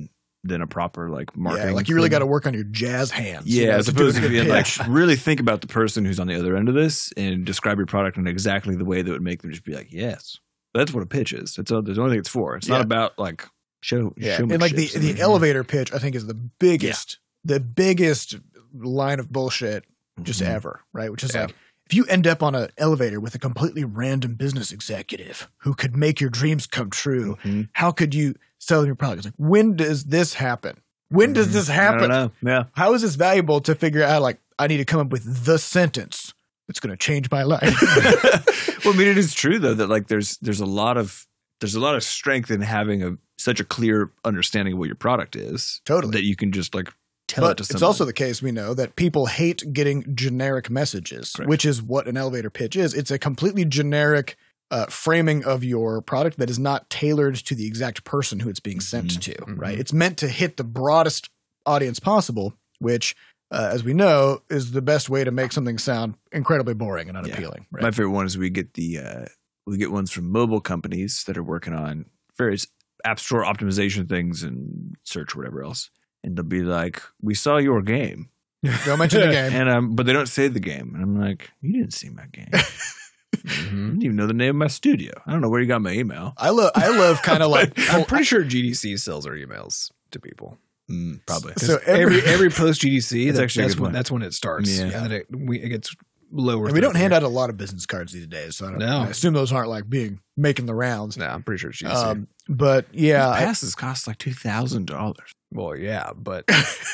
than a proper like marketing. Yeah, like you really thing. got to work on your jazz hands. Yeah, you know, as to do opposed a to good being like pitch. really think about the person who's on the other end of this and describe your product in exactly the way that would make them just be like, yes, that's what a pitch is. That's all, that's the only thing it's for. It's Yeah. not about like show. Yeah, showmanship. and like the, the Mhm. elevator pitch, I think is the biggest, the biggest line of bullshit just Mhm. ever, right? Which is Yeah. like, if you end up on an elevator with a completely random business executive who could make your dreams come true, Mhm. how could you sell them your product? It's like, when does this happen? When does this I happen? don't know. Yeah. How is this valuable to figure out? Like, I need to come up with the sentence that's going to change my life. Well, I mean, it is true though that like there's there's a lot of there's a lot of strength in having a such a clear understanding of what your product is. Totally. That you can just like tell it But to it's someone. also the case, we know, that people hate getting generic messages, Correct. which is what an elevator pitch is. It's a completely generic uh, framing of your product that is not tailored to the exact person who it's being sent Mhm. to, Mhm. right? It's meant to hit the broadest audience possible, which, uh, as we know, is the best way to make something sound incredibly boring and unappealing. My Right? favorite one is we get the uh, we get ones from mobile companies that are working on various app store optimization things and search or whatever else, and they'll be like, "We saw your game," Don't mention the game. and um, but they don't say the game, and I'm like, "You didn't see my game. You Mhm. didn't even know the name of my studio. I don't know where you got my email." I love, I love kind of like, I'm pretty sure G D C sells our emails to people. Mm, probably. So every every- every post G D C, That's that, actually a that's good when point. that's when it starts. Yeah. And then it, we, it gets lower. and we don't hand out a lot of business cards these days, so I, don't, No. I assume those aren't like being making the rounds. No, I'm pretty sure it's G D C. Um, but yeah, I- passes cost like two thousand dollars. well, yeah, but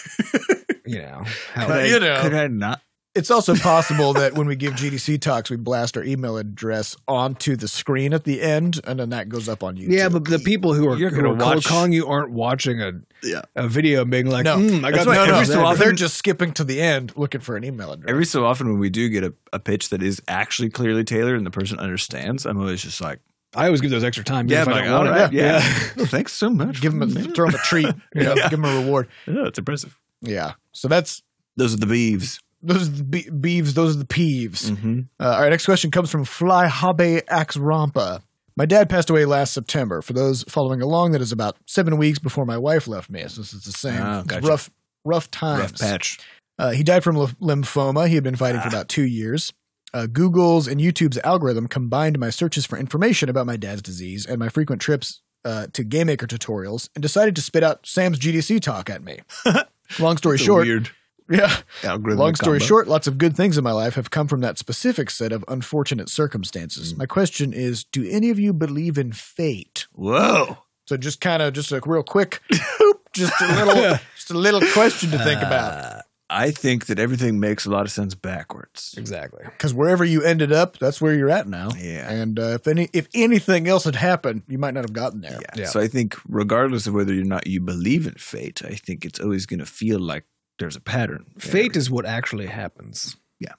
you know, how, But, you know. could I not? it's also possible that when we give G D C talks, we blast our email address onto the screen at the end, and then that goes up on YouTube. yeah, but the people who are, You're who gonna are cold watch- calling you aren't watching a Yeah. a video and being like, No. mm, I That's got what- that. no, no, every so they're- often- they're just skipping to the end looking for an email address. Every so often, when we do get a, a pitch that is actually clearly tailored and the person understands, I'm always just like, I always give those extra time. "Yeah, even I'm if I like, don't all want right, it. yeah, Well, thanks so much. give them a, throw them a treat, you know, Yeah. give them a reward. Yeah, it's impressive. Yeah, so that's Those are the beeves. those are the be- beeves. Those are the peeves. Mm-hmm. Uh, all right, next question comes from Fly Habe Ax Rampa. My dad passed away last September. For those following along, that is about seven weeks before my wife left me. So it's the same. Oh, It's gotcha. rough, rough times. Rough patch. Uh, he died from lymph- lymphoma. He had been fighting for Ah. about two years. Uh, Google's and YouTube's algorithm combined my searches for information about my dad's disease and my frequent trips uh, to GameMaker tutorials and decided to spit out Sam's G D C talk at me. Long story It's a short, weird yeah. algorithm. Long story combo. short, lots of good things in my life have come from that specific set of unfortunate circumstances. Mm. My question is, do any of you believe in fate? Whoa. So just kind of just a real quick, just a little, just a little question to think about. Uh, I think that everything makes a lot of sense backwards. Exactly. Because wherever you ended up, that's where you're at now. Yeah. And uh, if any, if anything else had happened, you might not have gotten there. Yeah. Yeah. So I think regardless of whether or not you believe in fate, I think it's always going to feel like there's a pattern. Fate is what actually happens. Yeah.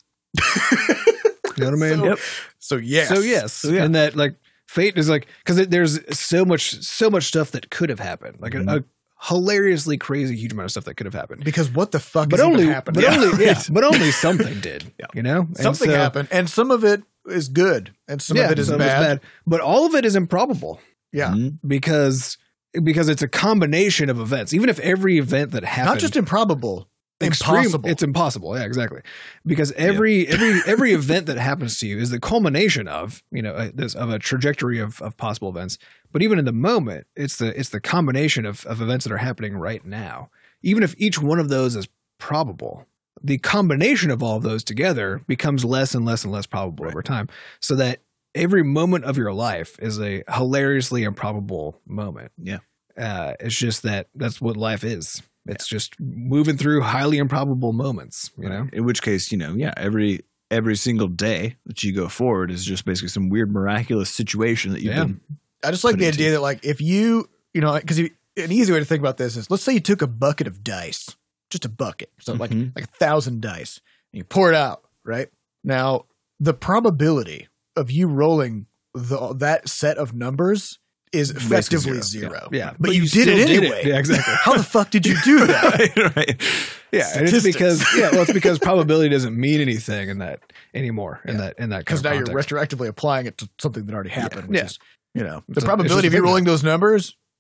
You know what I mean? So, Yep. so yes. So yes, yeah. and that like fate is like because there's so much so much stuff that could have happened, like Mhm. a, a hilariously crazy huge amount of stuff that could have happened. Because what the fuck But is only, even happening? but Yeah. only, yeah, but only something did. Yeah. You know, And Something so- happened, and some of it is good, and some yeah, of it is some bad. But all of it is improbable Yeah. Mhm. because because it's a combination of events. Even if every event that happened, Not just improbable, extreme- impossible. It's impossible. Yeah, exactly. Because every every every event that happens to you is the culmination of you know a, this, of a trajectory of, of possible events. But even in the moment, it's the it's the combination of, of events that are happening right now. Even if each one of those is probable, the combination of all of those together becomes less and less and less probable Right. over time. So that every moment of your life is a hilariously improbable moment. Yeah. Uh, it's just that that's what life is. It's just moving through highly improbable moments, you know? In which case, you know, yeah, every every single day that you go forward is just basically some weird miraculous situation that you've Yeah. been. I just like put the into. idea that, like, if you, you know, because an easy way to think about this is, let's say you took a bucket of dice, just a bucket, so like Mhm. like a thousand dice, and you pour it out. Right now, the probability of you rolling the that set of numbers is Basically effectively zero. zero. Yeah. but, you, did still it anyway. Yeah, exactly. How the fuck did you do that? right, right. Yeah, and it's Statistics. because yeah, well, it's because probability doesn't mean anything in that anymore in Yeah. that in that Because kind now of you're context. retroactively applying it to something that already happened. Which Yeah. is, you know, the It's a- probability it's of just you a rolling those numbers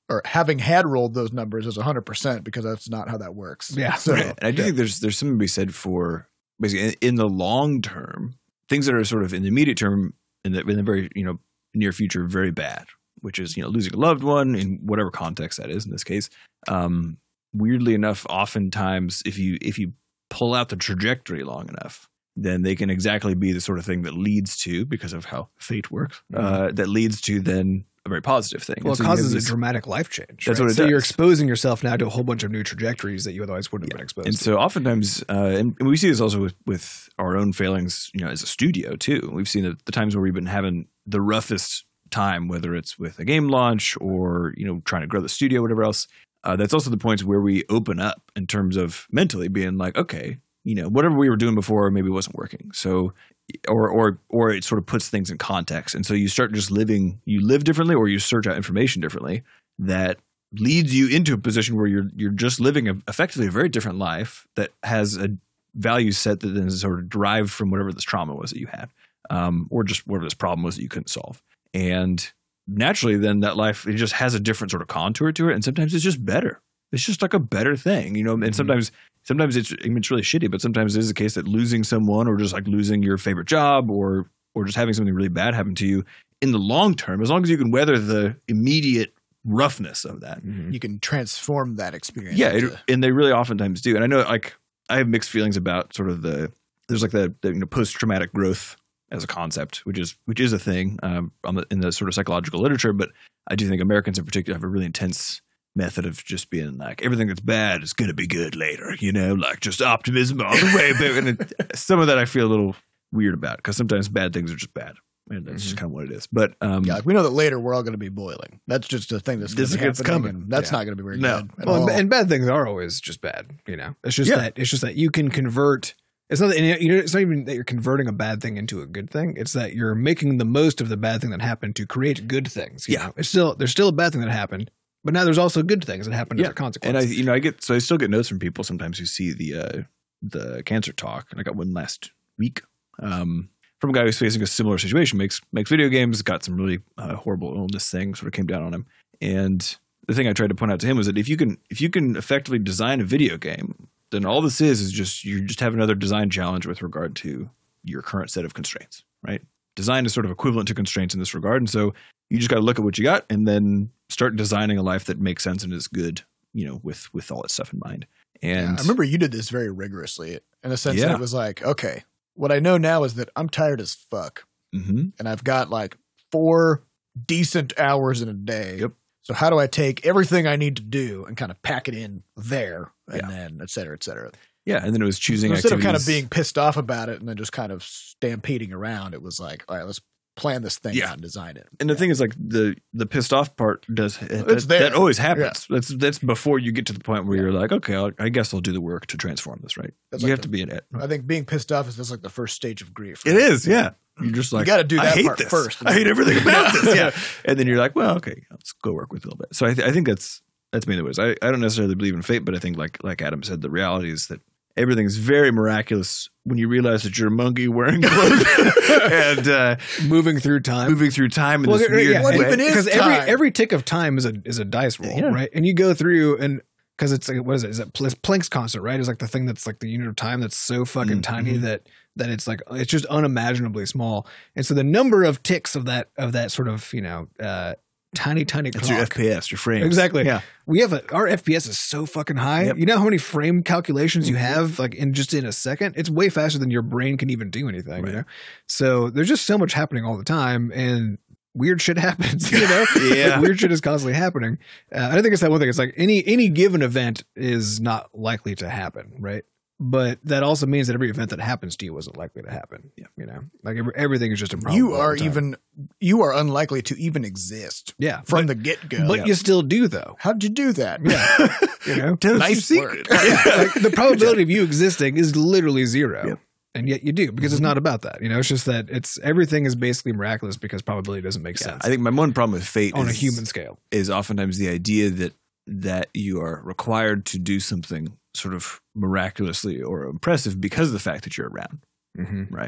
or having had rolled those numbers is one hundred percent because that's not how that works. Yeah. So, Right. And I do think there's there's something to be said for basically in, in the long term, things that are sort of in the immediate term, in the in the very you know near future, very bad, which is you know losing a loved one in whatever context that is in this case. Um, weirdly enough, oftentimes if you if you pull out the trajectory long enough, then they can exactly be the sort of thing that leads to, because of how fate works, Mm-hmm. uh, that leads to then a very positive thing. Well, And it so you have causes this- a dramatic life change. That's right? what it So you're does. exposing yourself now to a whole bunch of new trajectories that you otherwise wouldn't have been exposed And to. so oftentimes, uh, and, and we see this also with, with our own failings, you know, as a studio too. We've seen the, the times where we've been having the roughest time, whether it's with a game launch or, you know, trying to grow the studio, whatever else. Uh, that's also the points where we open up in terms of mentally being like, okay, you know, whatever we were doing before maybe wasn't working. So, or or or it sort of puts things in context. And so you start just living, you live differently, or you search out information differently that leads you into a position where you're you're just living a, effectively a very different life that has a value set that then is sort of derived from whatever this trauma was that you had, um, or just whatever this problem was that you couldn't solve. And naturally, then that life, it just has a different sort of contour to it. And sometimes it's just better. It's just like a better thing, you know. And sometimes, sometimes it's I mean, it's really shitty, but sometimes it is the case that losing someone, or just like losing your favorite job, or or just having something really bad happen to you in the long term, as long as you can weather the immediate roughness of that. Mhm. you can transform that experience. Yeah, it, into- and they really oftentimes do. And I know, like, I have mixed feelings about sort of the there's like the, the you know post traumatic growth as a concept, which is which is a thing um, on the, in the sort of psychological literature. But I do think Americans in particular have a really intense method of just being like, everything that's bad is going to be good later, you know, like just optimism all the way. But and it, some of that I feel a little weird about, because sometimes bad things are just bad, and that's just kind of what it is. But um, yeah, like we know that later we're all going to be boiling. That's just a thing that's This gonna be is happening, coming. and That's Yeah. not going to be very No. good. At Well, all. and, and bad things are always just bad. You know, it's just Yeah. that it's just that you can convert. It's not that, you know, it's not even that you're converting a bad thing into a good thing. It's that you're making the most of the bad thing that happened to create good things. You Yeah. know? It's still there's still a bad thing that happened, but now there's also good things that happened as Yeah. a consequence. And I, you know, I get so I still get notes from people sometimes who see the uh, the cancer talk, and I got one last week um, from a guy who's facing a similar situation. makes makes video games, got some really uh, horrible illness thing sort of came down on him. And the thing I tried to point out to him was that if you can if you can effectively design a video game, then all this is is just you just have another design challenge with regard to your current set of constraints, right? Design is sort of equivalent to constraints in this regard, and so you just got to look at what you got and then start designing a life that makes sense and is good, you know, with with all that stuff in mind. And I remember you did this very rigorously in a sense Yeah. that it was like, okay, what I know now is that I'm tired as fuck, Mhm. and I've got like four decent hours in a day. Yep. So how do I take everything I need to do and kind of pack it in there, and Yeah. then et cetera, et cetera. yeah, and then it was choosing So instead of activities. kind of being pissed off about it and then just kind of stampeding around, it was like, all right, let's plan this thing Yeah. out and design it. And the thing is, like the the pissed off part does that, It's there. that always happens. That's that's before you get to the point where you're like, okay, I'll, I guess I'll do the work to transform this. Right? That's you like have the- to be in it. I think being pissed off is just like the first stage of grief. It is, yeah. You're just like, gotta do I that hate part this. first. I hate everything about this. Yeah, and then you're like, well, okay, let's go work with it a little bit. So I, th- I think that's that's mainly what it is. I, I don't necessarily believe in fate, but I think like like Adam said, the reality is that everything is very miraculous when you realize that you're a monkey wearing clothes and uh, moving through time. moving through time in Well, this yeah, weird yeah, What way. even is because every time? every tick of time is a is a dice roll, Yeah. right? And you go through and because it's like, what is it? Is it Pl- Planck's constant, right? It's like the thing that's like the unit of time that's so fucking Mm, tiny mhm. that that it's like it's just unimaginably small. And so the number of ticks of that of that sort of you know uh, tiny tiny That's clock. your F P S, your frames. Exactly. Yeah. We have a our F P S is so fucking high. Yep. You know how many frame calculations you have like in just in a second? It's way faster than your brain can even do anything, Right. you know? So there's just so much happening all the time and weird shit happens, you know? Yeah. Like, weird shit is constantly happening. Uh, I don't think it's that one thing. It's like any any given event is not likely to happen, right? But that also means that every event that happens to you wasn't likely to happen. Yeah. You know, like every, everything is just improbable. You all are the time. even you are unlikely to even exist yeah from but, the get go. but you still do though. How'd you do that? Yeah, you know. Tell us Nice your work. secret. Yeah, like the probability of you existing is literally zero. Yep. And yet you do because it's not about that. You know, it's just that it's everything is basically miraculous because probability doesn't make Yeah, sense I think my one problem with fate on is, a human scale. is oftentimes the idea that that you are required to do something sort of miraculously or impressive because of the fact that you're around, Mm-hmm. right?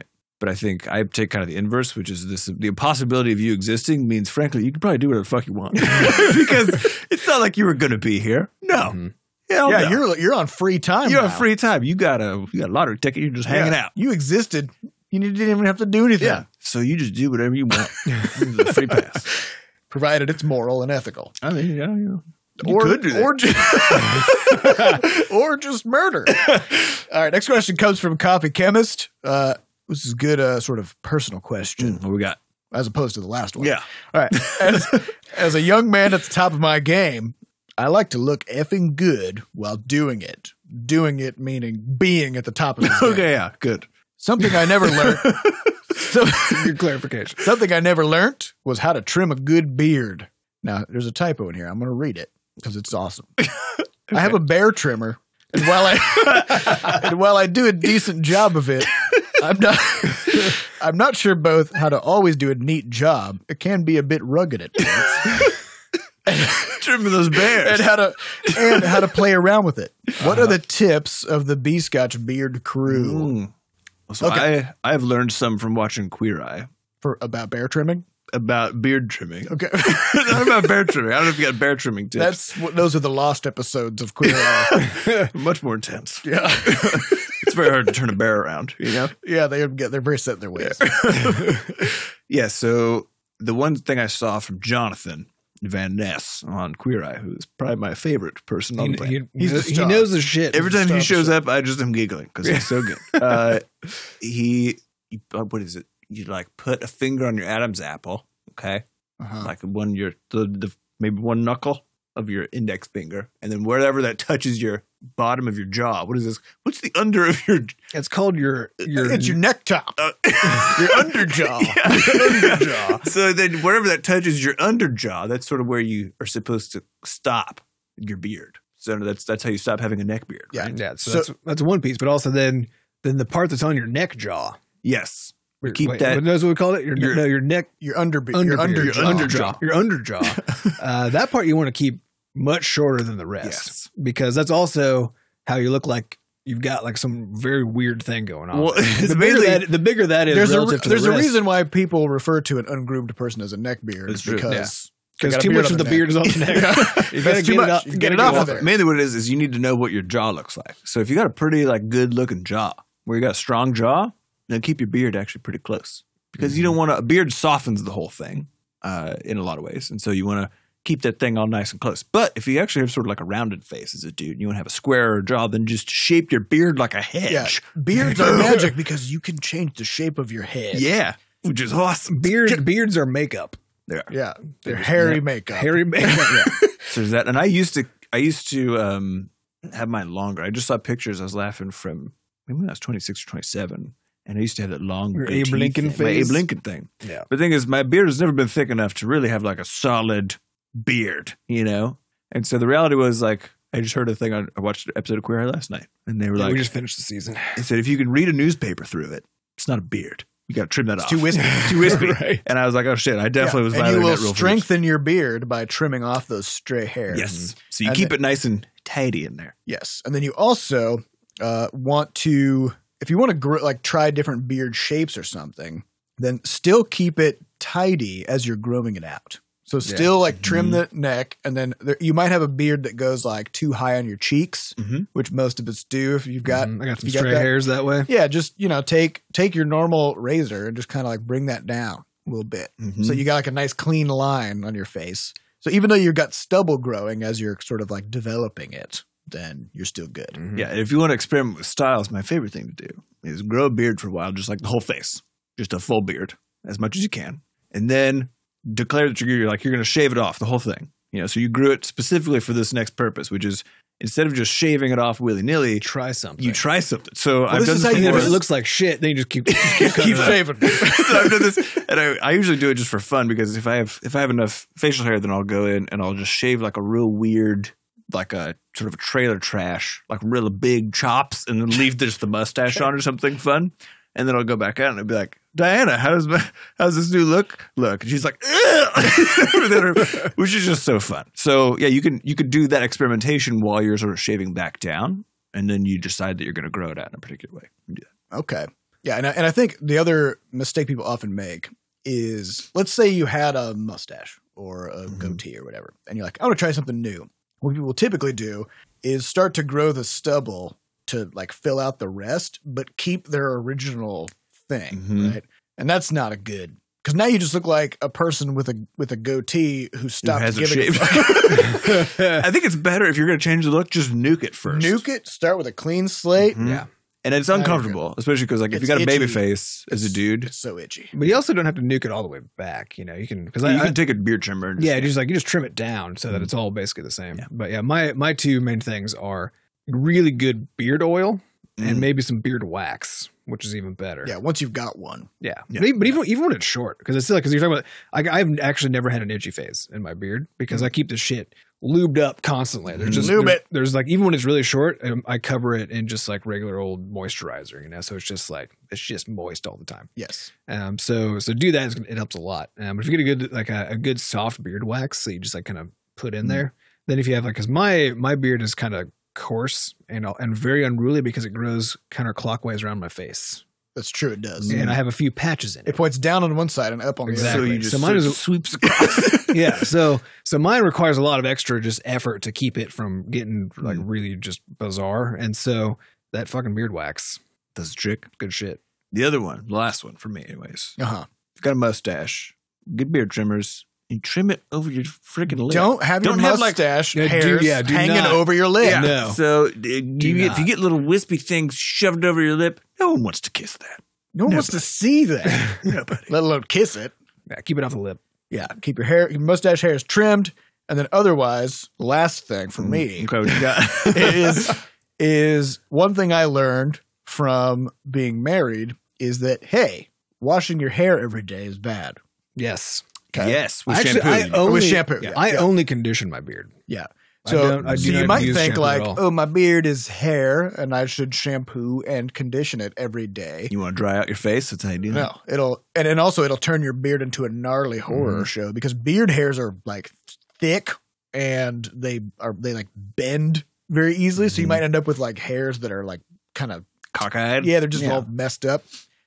But I think I take kind of the inverse, which is this: the impossibility of you existing means, frankly, you can probably do whatever the fuck you want because it's not like you were going to be here. No, Mm-hmm. Hell yeah, no. you're you're on free time. you're now. on free time. You got a you got a lottery ticket. You're just hanging Yeah, out. You existed. You didn't even have to do anything. Yeah, so you just do whatever you want. It's a free pass. Provided it's moral and ethical. I mean, yeah, you know. You or, could do that. Or just, or just murder. All right, next question comes from Coffee Chemist. Uh, this is a good uh, sort of personal question, Mm, what we got? as opposed to the last one. Yeah. All right. As, as a young man at the top of my game, I like to look effing good while doing it. Doing it meaning being at the top of his game. Okay, yeah, good. Something I never learned. So, Good clarification. something I never learned was how to trim a good beard. Now, there's a typo in here. I'm going to read it because it's awesome. I have a bear trimmer, and while I and while I do a decent job of it, I'm not I'm not sure both how to always do a neat job. It can be a bit rugged at times. Trimming those bears. and how to and how to play around with it. What are the tips of the B-Scotch beard crew Mm. So Okay. I I've learned some from watching Queer Eye for about bear trimming? about beard trimming. Okay. Not about bear trimming. I don't know if you got bear trimming tips. That's what those are the lost episodes of Queer Eye. Much more intense. Yeah. It's very hard to turn a bear around, you know? Yeah, they get they're very set in their ways. Yeah, so the one thing I saw from Jonathan Van Ness on Queer Eye, who's probably my favorite person on He, the planet. he, He's the he star. knows the shit. Every time he Stop, shows stop. up, I just am giggling because he's so good. Uh, he, he- uh, what is it? You like put a finger on your Adam's apple, okay? Uh-huh. Like one your the, the maybe one knuckle of your index finger, and then wherever that touches your bottom of your jaw. What is this? What's the under of your? It's called your your. It's your neck top. Uh, Your underjaw. Underjaw. So then wherever that touches your underjaw, that's sort of where you are supposed to stop your beard. So that's that's how you stop having a neck beard. Yeah. Right? yeah, so, So- that's that's one piece, but also then then the part that's on your neck jaw. Yes. Wait, Keep wait, that- What knows what we call it? Your, your- no, your neck Your underbe- under your underjaw. Your underjaw. Your underjaw. uh, that part you want to keep much shorter than the rest Yes. because that's also how you look like you've got like some very weird thing going on. Well, it's the, bigger mainly- that, the bigger that is There's a relative re- to there's the a rest. reason why people refer to an ungroomed person as a neck beard. That's It's true. because Yeah. they because got a too beard much on of the the beard is on the neck. You gotta That's too get much. it off. You you get gotta it get off it of there. Mainly what it is is you need to know what your jaw looks like. So if you got a pretty like good looking jaw, where you got a strong jaw, then keep your beard actually pretty close because you don't want to. A beard softens the whole thing uh, in a lot of ways, and so you want to keep that thing all nice and close. But if you actually have sort of like a rounded face as a dude, and you want to have a squarer jaw, then just shape your beard like a hedge. Yeah, beards are magic because you can change the shape of your head. Yeah, which is awesome. Beard, beards are makeup. There. Yeah, they're just- hairy yeah. makeup. Hairy makeup. So there's that. And I used to, I used to um, have mine longer. I just saw pictures. I was laughing from maybe when I was twenty-six or twenty-seven, and I used to have that long Your goatee Abe Lincoln thing, my face? Abe Lincoln thing. Yeah. But the thing is, my beard has never been thick enough to really have like a solid beard, you know. And so the reality was like, I just heard a thing on. I watched an episode of Queer Eye last night, and they were Yeah, like, we just finished the season. they said if you can read a newspaper through it, it's not a beard. You got to trim that off. Too wispy. Too wispy. Right. And I was like, oh shit, I definitely was and you violating will that rule. for strengthen your beard by trimming off those stray hairs. Yes. So you And keep the- it nice and tidy in there. Yes, and then you also uh, want to, if you want to gr- like try different beard shapes or something, then still keep it tidy as you're growing it out. So still like trim Mhm. the neck, and then there, you might have a beard that goes like too high on your cheeks, Mhm. which most of us do. If you've got, Mhm. I got some you got stray that- hairs that way. yeah, just you know take take your normal razor and just kind of like bring that down a little bit. Mhm. So you got like a nice clean line on your face. So even though you've got stubble growing as you're sort of like developing it, then you're still good. Mhm. Yeah, if you want to experiment with styles, my favorite thing to do is grow a beard for a while, just like the whole face, just a full beard as much as you can, and then declare that you're, you're like you're going to shave it off the whole thing. You know, so you grew it specifically for this next purpose, which is instead of just shaving it off willy nilly, Try something. you try something. So I've this done is this how you And if before. it looks like shit, then you just keep, just keep, cutting Keep it up. shaving. So I've done this, and I, I usually do it just for fun because if I have if I have enough facial hair, then I'll go in and I'll just shave like a real weird, like a sort of a trailer trash, like real big chops, and then leave just the mustache on or something fun, and then I'll go back out and I'll be like, Diana, how's my, how's this new look look? And she's like, "Ugh." Which is just so fun. So yeah, you can you could do that experimentation while you're sort of shaving back down, and then you decide that you're going to grow it out in a particular way. You can do that. Okay. Yeah, and I, and I think the other mistake people often make is, let's say you had a mustache or a Mhm. goatee or whatever, and you're like, I want to try something new. What people typically do is start to grow the stubble to like fill out the rest, but keep their original thing, Mhm. right? And that's not a good, because now you just look like a person with a with a goatee who stopped hasn't giving a shaved. fuck. I think it's better if you're going to change the look, just nuke it first. Nuke it, start with a clean slate. Mhm. Yeah. And it's Now you're uncomfortable, especially because like if It's you got a baby itchy. face as a dude, It's so itchy. But you also don't have to nuke it all the way back. You know, you can because you I, can I take a beard trimmer. And yeah, just like you just trim it down so that Mhm. it's all basically the same. Yeah. But yeah, my my two main things are really good beard oil Mm. and maybe some beard wax, which is even better. Yeah, once you've got one. Yeah, Yeah. But, even, but even even when it's short, because it's still because you're talking about, I, I've actually never had an itchy phase in my beard because I keep the shit lubed up constantly. There's just Lube there- it. There's like even when it's really short, um, I cover it in just like regular old moisturizer, you know. So it's just like it's just moist all the time. Yes. Um, so so do that. It helps a lot. Um, but if you get a good like a, a good soft beard wax, that you just like kind of put in Mm. there, then if you have like, because my my beard is kind of coarse and and very unruly because it grows counterclockwise around my face, That's true. It does. and I have a few patches in it. It points down on one side and up on the Exactly. other. So you just So mine is- sweeps across. Yeah, so so mine requires a lot of extra just effort to keep it from getting like really just bizarre, and so that fucking beard wax, That's the trick. good shit. The other one, the last one for me, anyways. Uh huh. If you've got a mustache, get beard trimmers and trim it over your freaking lip. Don't have your Don't have, like- mustache Yeah, do- hairs yeah, do hanging not. over your lip. Yeah. No. So uh, you, if not. you get little wispy things shoved over your lip, no one wants to kiss that. No one wants to see that, Nobody. let alone kiss it. Yeah, keep it off the lip. Yeah, keep your hair, your mustache hairs trimmed, and then otherwise, the last thing for me Okay, what you got? is is one thing I learned from being married is that hey, washing your hair every day is bad. Yes, Okay? Yes, with Actually, shampoo. I only With shampoo, yeah, yeah, I yeah. only condition my beard. Yeah. I So, don't- I do so you not might use think shampoo like, at all. oh, my beard is hair, and I should shampoo and condition it every day. You want to dry out your face? That's how you do that. No, it'll and, and also it'll turn your beard into a gnarly horror Mm-hmm. show because beard hairs are like thick and they are they like bend very easily. So you Mhm. might end up with like hairs that are like kind of Cockeyed? yeah, they're just Yeah. all messed up.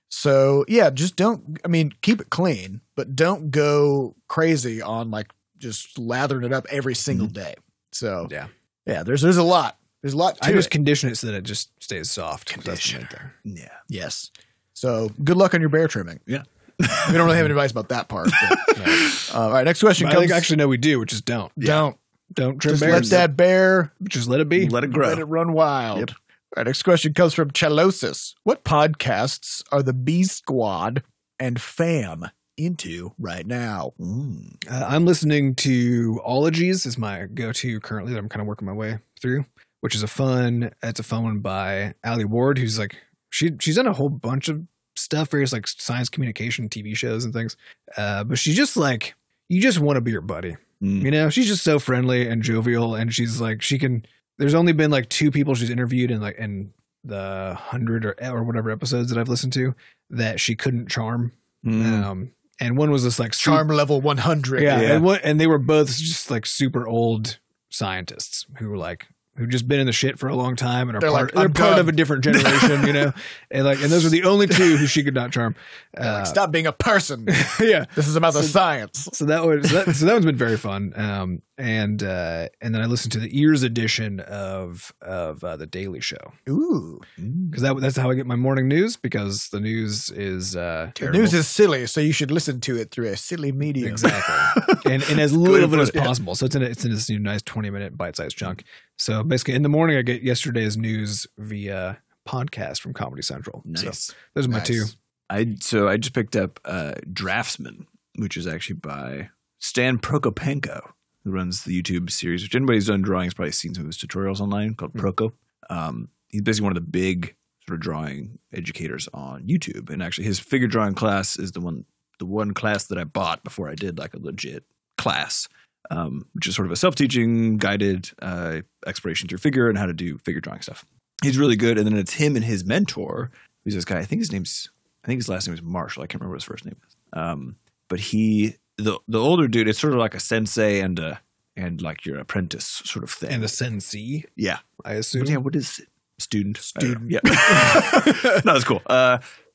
So yeah, just don't. I mean, keep it clean, but don't go crazy on like just lathering it up every single day. So Yeah. yeah. There's there's a lot. There's a lot to I just it. condition it so that it just stays soft. That's the main Conditioner. thing. Yeah. Yes. So good luck on your bear trimming. Yeah. We don't really have any advice about that part. But, uh, all right, next question But I comes. think actually no, we do, which is don't don't don't trim just bears. let that bear Just let it be. Let it grow. let it run wild. Yep. All right, next question comes from Chalosis. What podcasts are the B Squad and fam into right now? Mm. Uh, I'm listening to Ologies is my go-to currently that I'm kind of working my way through, which is a fun. It's a fun one by Allie Ward, who's like she she's done a whole bunch of stuff, various like science communication T V shows and things. Uh, but she's just like you just want to be her buddy, Mm. you know. She's just so friendly and jovial, and she's like she can. There's only been like two people she's interviewed in like in the hundred or or whatever episodes that I've listened to that she couldn't charm. Mm. Um, and one was this like super- Charm level one hundred. yeah, Yeah. And, what, and they were both just like super old scientists who were like who've just been in the shit for a long time and are They're part, like, they're "I'm part done." of a different generation, you know. And like, and those were the only two who she could not charm. Uh, Like, stop being a person. yeah. This is about the science. So that was that, so that one's been very fun. Um, and uh, and then I listened to the Ears edition of of uh, the Daily Show Ooh. because that that's how I get my morning news because the news is uh, The news is silly, so you should listen to it through a silly medium. exactly, and and as little of it as put it. possible. So it's in a, it's in this you know, nice twenty minute bite sized chunk. So basically, in the morning, I get yesterday's news via podcast from Comedy Central. Nice. So those are my Nice. two. I so I just picked up uh, Draftsman, which is actually by Stan Prokopenko, who runs the YouTube series. Which anybody who's done drawing has probably seen some of his tutorials online called Proko. Um, he's basically one of the big sort of drawing educators on YouTube, and actually his figure drawing class is the one the one class that I bought before I did like a legit class, um, which is sort of a self teaching guided uh, exploration through figure and how to do figure drawing stuff. He's really good, and then it's him and his mentor, who's this guy. I think his name's I think his last name is Marshall. I can't remember what his first name is. Um, but he, the the older dude, it's sort of like a sensei and a and like your apprentice sort of thing. And a sensei, yeah, I assume. yeah. What is it? Student? Student. I don't know. Yeah. No, that's cool. Uh,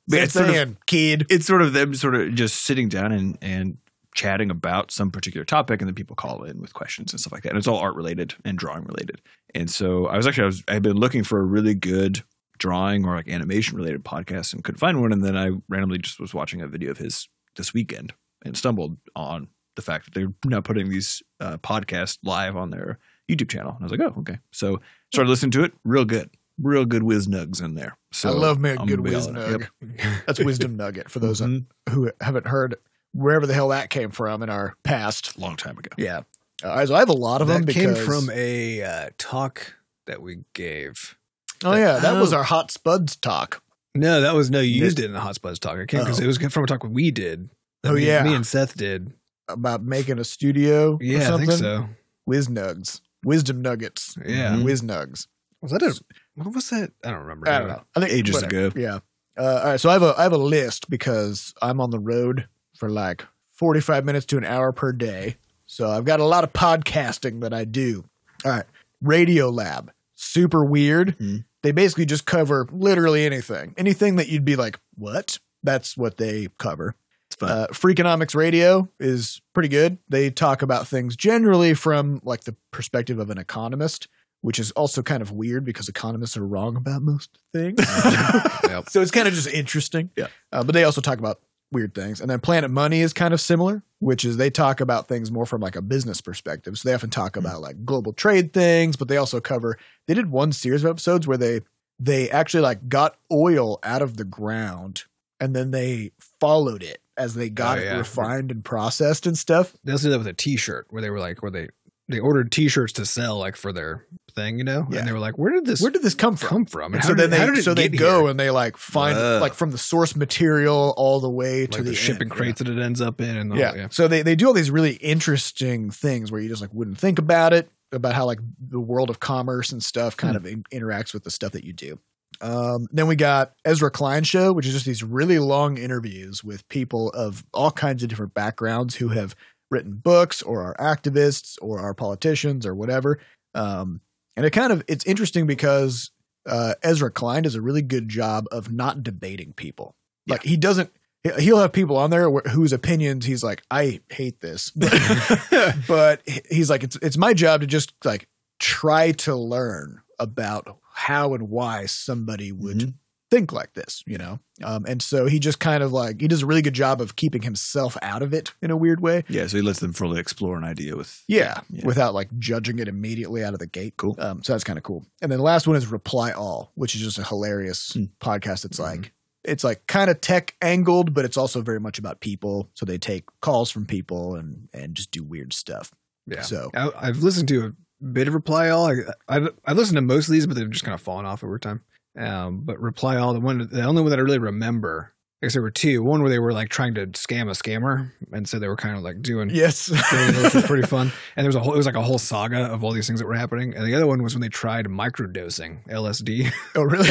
But Same it's sort of- thing, kid. It's sort of them sort of just sitting down and, and chatting about some particular topic, and then people call in with questions and stuff like that. And it's all art related and drawing related. And so I was actually I was I had been looking for a really good drawing or like animation related podcast and couldn't find one. And then I randomly just was watching a video of his this weekend and stumbled on the fact that they're now putting these uh, podcasts live on their YouTube channel. And I was like, oh, okay. So started listening to it. Real good. Real good whiz nugs in there. So I love me a I'm good gonna be whiz all- nug. Yep. That's Wisdom Nugget for those Mhm. who haven't heard wherever the hell that came from in our past. Long time ago. Yeah. Uh, so I have a lot of that them because came from a uh, talk that we gave. oh yeah, that was Oh. our Hot Spuds talk. No, that was no. You used it in the Hot Spuds talk. I can't because Oh. it was from a talk we did. Oh, me, yeah. me and Seth did. About making a studio. or Yeah, I something. think so. Whiz Nugs, Wisdom Nuggets. Yeah. Mhm. Whiz Nugs. Was that a? What was that? I don't remember. I don't know. I think Ages whatever. ago. Yeah. Uh, all right. So I have a I have a list because I'm on the road for like forty-five minutes to an hour per day. So I've got a lot of podcasting that I do. All right. Radio Lab. Super weird. Hmm. They basically just cover literally anything. Anything that you'd be like, what? That's what they cover. It's fun. Uh, Freakonomics Radio is pretty good. They talk about things generally from like the perspective of an economist, which is also kind of weird because economists are wrong about most things. Yep. So it's kind of just interesting. Yeah. Uh, but they also talk about weird things. And then Planet Money is kind of similar, which is they talk about things more from like a business perspective. So they often talk about like global trade things, but they also cover, they did one series of episodes where they, they actually like got oil out of the ground and then they followed it as they got Oh, yeah. it refined and processed and stuff. They also did that with a T-shirt where they were like, where they they ordered T-shirts to sell like for their thing, you know, Yeah. and they were like, where did this Where did this come from? come from? And And so how then did, how they did it so they get go here? and they like find Wow. like from the source material all the way to like the the shipping end, crates that it ends up in, and the Yeah. whole, yeah. So they, they do all these really interesting things where you just like wouldn't think about it, about how like the world of commerce and stuff kind Hmm. of in, interacts with the stuff that you do. Um, then we got Ezra Klein Show, which is just these really long interviews with people of all kinds of different backgrounds who have written books or are activists or are politicians or whatever. Um, and it kind of, it's interesting because uh, Ezra Klein does a really good job of not debating people. Like he doesn't, he'll have people on there wh- whose opinions he's like, I hate this, but, but he's like, it's, it's my job to just like try to learn about how and why somebody would Mhm. think like this, you know? Um, and so he just kind of like, he does a really good job of keeping himself out of it in a weird way. Yeah, so he lets them fully explore an idea with. Yeah, Yeah. without like judging it immediately out of the gate. Cool. Um, so that's kind of cool. And then the last one is Reply All, which is just a hilarious Hmm. podcast. It's Mhm. like it's like kind of tech angled, but it's also very much about people. So they take calls from people and and just do weird stuff. yeah. So I, I've listened to a bit of Reply All. I, I've I've listened to most of these, but they've just kind of fallen off over time. Um, but Reply All, the one, the only one that I really remember, I guess there were two. One where they were like trying to scam a scammer, and so they were kind of like doing, yes, doing it, which was pretty fun. And there was a whole, it was like a whole saga of all these things that were happening. And the other one was when they tried microdosing L S D. oh really?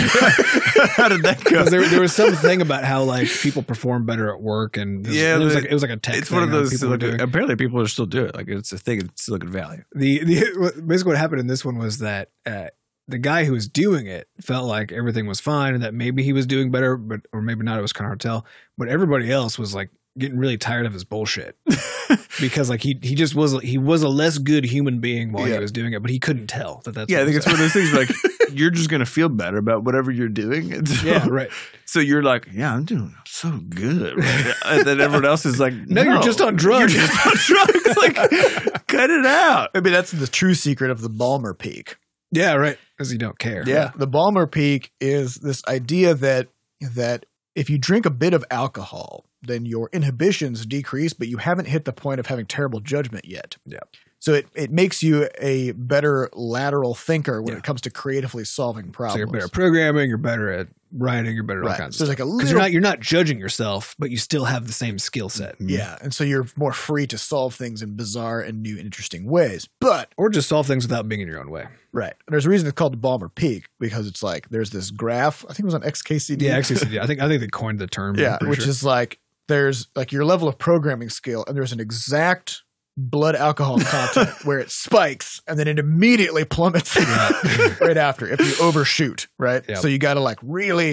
How did that go? Because there, there was some thing about how like people perform better at work, and this, Yeah, it was the- like it was like a tech. It's thing one of that those. people were Silicon, doing. apparently, people are still doing it. Like it's a thing in Silicon Valley. the the basically what happened in this one was that uh, the guy who was doing it felt like everything was fine and that maybe he was doing better, but or maybe not. It was kind of hard to tell. But everybody else was like getting really tired of his bullshit because like he he just was he was a less good human being while Yeah. he was doing it, but he couldn't tell that that's Yeah, I what think was it's one of those things where, like you're just gonna feel better about whatever you're doing. And so, yeah, right. So you're like, yeah, I'm doing so good. Right? And then everyone else is like, No, you're just on drugs. You're just on drugs. Like, cut it out. Maybe that's the true secret of the Balmer Peak. Yeah, right. Because you don't care. Yeah, the Balmer Peak is this idea that that if you drink a bit of alcohol, then your inhibitions decrease, but you haven't hit the point of having terrible judgment yet. Yeah. So it, it makes you a better lateral thinker when Yeah. it comes to creatively solving So problems. you're better at programming. You're better at writing. You're better at all Right. kinds So of there's stuff. like a Because little, you're not you're not judging yourself, but you still have the same skill set, yeah, and so you're more free to solve things in bizarre and new, interesting ways. But or just solve things without being in your own way. right, there's a reason it's called the Balmer Peak because it's like there's this graph. I think it was on X K C D. Yeah, actually, yeah, I think I think they coined the term. I'm Yeah, pretty which sure. is like there's like your level of programming skill, and there's an exact blood alcohol content where it spikes and then it immediately plummets right after if you overshoot, right? Yep. So you got to like really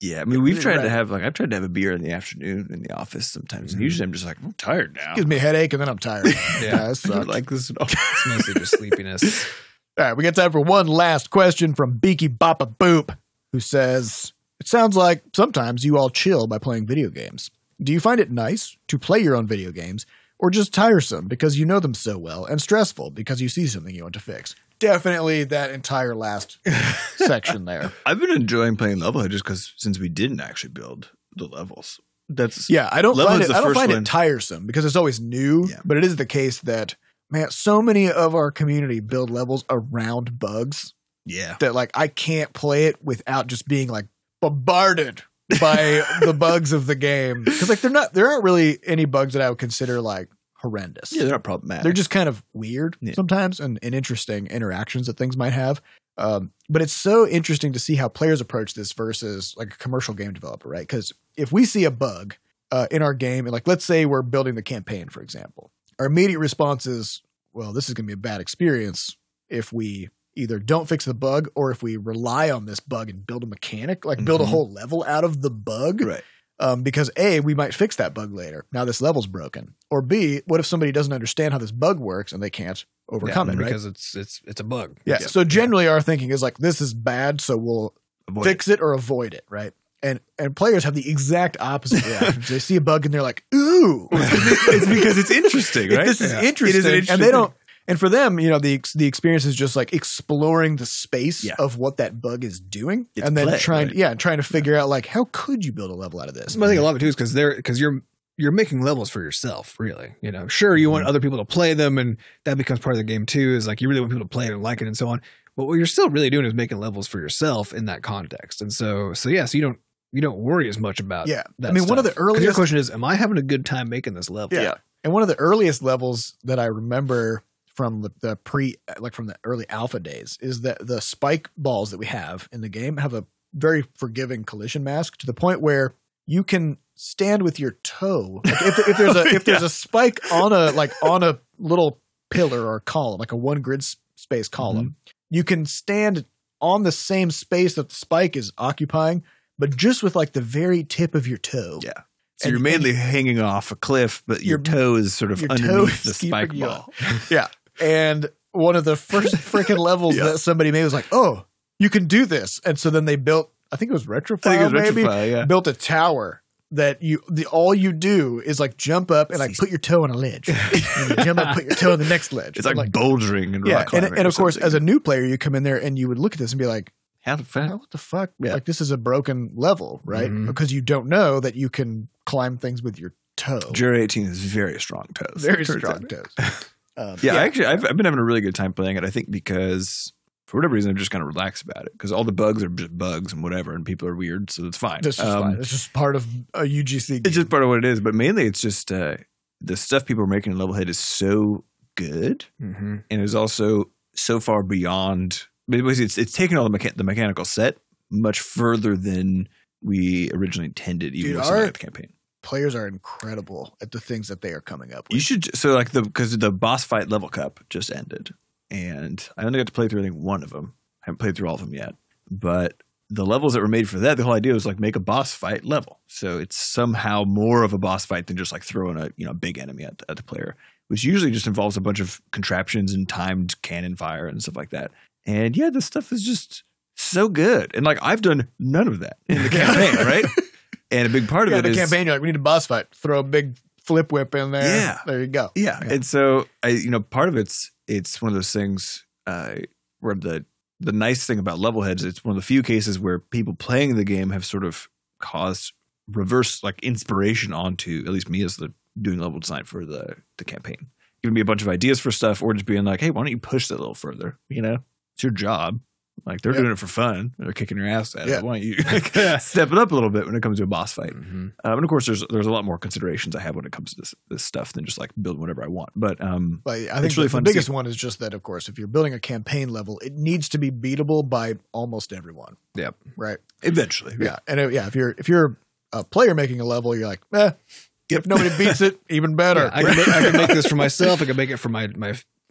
Yeah, I mean, we've Really tried right. to have like I've tried to have a beer in the afternoon in the office sometimes, and usually I'm just like I'm tired now. Gives me a headache and then I'm tired. yeah, that I sucks. don't like this at all. It's mostly just sleepiness. All right, we got time for one last question from Beaky Boppa Boop, who says, "It sounds like sometimes you all chill by playing video games. Do you find it nice to play your own video games, or just tiresome because you know them so well, and stressful because you see something you want to fix?" Definitely that entire last section there. I've been enjoying playing Levelhead just because since we didn't actually build the levels. That's Yeah, I don't Levelhead's find it. the I don't first find one. it tiresome because it's always new. Yeah. But it is the case that man, so many of our community build levels around bugs yeah. that like I can't play it without just being like bombarded by the bugs of the game because like they're not there aren't really any bugs that I would consider like horrendous. Yeah, they're not problematic. They're just kind of weird Yeah. sometimes and, and interesting interactions that things might have. Um, but it's so interesting to see how players approach this versus like a commercial game developer, right? Because if we see a bug uh, in our game, and like let's say we're building the campaign, for example, our immediate response is, well, this is going to be a bad experience if we either don't fix the bug or if we rely on this bug and build a mechanic, like build a Mhm. whole level out of the bug. right. Um, because A, we might fix that bug later. Now this level's broken. Or B, what if somebody doesn't understand how this bug works and they can't overcome it, right? because it's it's it's a bug. Yeah. Yeah. So generally our thinking is like, this is bad, so we'll Avoid fix it. or avoid it, right? And and players have the exact opposite reactions. They see a bug and they're like, ooh. it's because it's interesting, right? This is Yeah. interesting. It is an interesting and they thing. don't and for them, you know, the ex- the experience is just like exploring the space Yeah. of what that bug is doing, It's and then play, trying, right? yeah, trying to figure out like how could you build a level out of this? I think a lot of it too is because they're because you're you're making levels for yourself, really. You know, sure you want other people to play them, and that becomes part of the game too. Is like you really want people to play it and like it and so on. But what you're still really doing is making levels for yourself in that context. And so, so yeah, so you don't you don't worry as much about Yeah. that I mean, one of stuff. the 'Cause your earliest- question is, am I having a good time making this level? Yeah. And one of the earliest levels that I remember from the, the pre, like from the early alpha days, is that the spike balls that we have in the game have a very forgiving collision mask to the point where you can stand with your toe. Like if, if there's a if there's a spike on a like on a little pillar or column, like a one grid s- space column, you can stand on the same space that the spike is occupying, but just with like the very tip of your toe. Yeah. So And- you're mainly hanging off a cliff, but your Your- toe is sort of your toe underneath is the spike keeping you ball. Yeah. And one of the first freaking levels Yeah. that somebody made was like, oh, you can do this. And so then they built, I think it was Retrofile, I think it was maybe, Retrofile, yeah. built a tower that you, the all you do is like jump up and like put your toe on a ledge. and you jump up, put your toe on the next ledge. It's And, like, bouldering and yeah. rock And, climbing. and or of course, something. as a new player, you come in there and you would look at this and be like, how the fuck? oh, what the fuck? Yeah. Like this is a broken level, right? Mhm. Because you don't know that you can climb things with your toe. Jury eighteen is very strong toes. Very Turns strong out. toes. Um, Yeah, I actually, I've, I've been having a really good time playing it. I think because for whatever reason, I'm just kind of relaxed about it because all the bugs are just bugs and whatever, and people are weird, so it's fine. This is Um, fine. It's just part of a U G C game. It's just part of what it is, but mainly it's just uh, the stuff people are making in Levelhead is so good Mm-hmm. and is also so far beyond. Basically, it's it's taking all the, mecha- the mechanical set much further than we originally intended, even Dude, with something our- like the campaign. Players are incredible at the things that they are coming up with. You should so like the because the boss fight level cup just ended, and I only got to play through I think one of them. I haven't played through all of them yet, but the levels that were made for that, the whole idea was like make a boss fight level, so it's somehow more of a boss fight than just like throwing a you know big enemy at, at the player, which usually just involves a bunch of contraptions and timed cannon fire and stuff like that. And yeah, this stuff is just so good, and like I've done none of that in the campaign, right? And a big part of yeah, it the is campaign, you're like, we need a boss fight. Throw a big flip whip in there. Yeah. There you go. Yeah. Yeah. And so I you know, part of it's it's one of those things uh where the the nice thing about Levelheads, it's one of the few cases where people playing the game have sort of caused reverse like inspiration onto at least me as the doing level design for the the campaign. Giving me a bunch of ideas for stuff or just being like, hey, why don't you push that a little further? You know? It's your job. Like they're Yeah. doing it for fun. They're kicking your ass at Yeah. it. Why don't you like, step it up a little bit when it comes to a boss fight? Mm-hmm. Um, and of course, there's there's a lot more considerations I have when it comes to this this stuff than just like build whatever I want. But um, But I think It's really the, fun the to biggest see. one is just that, of course, if you're building a campaign level, it needs to be beatable by almost everyone. Yep. Right. eventually, Yeah. And it, yeah, if you're if you're a player making a level, you're like, eh. If nobody beats it, even better. Yeah, I, can make, I can make this for myself. I can make it for my my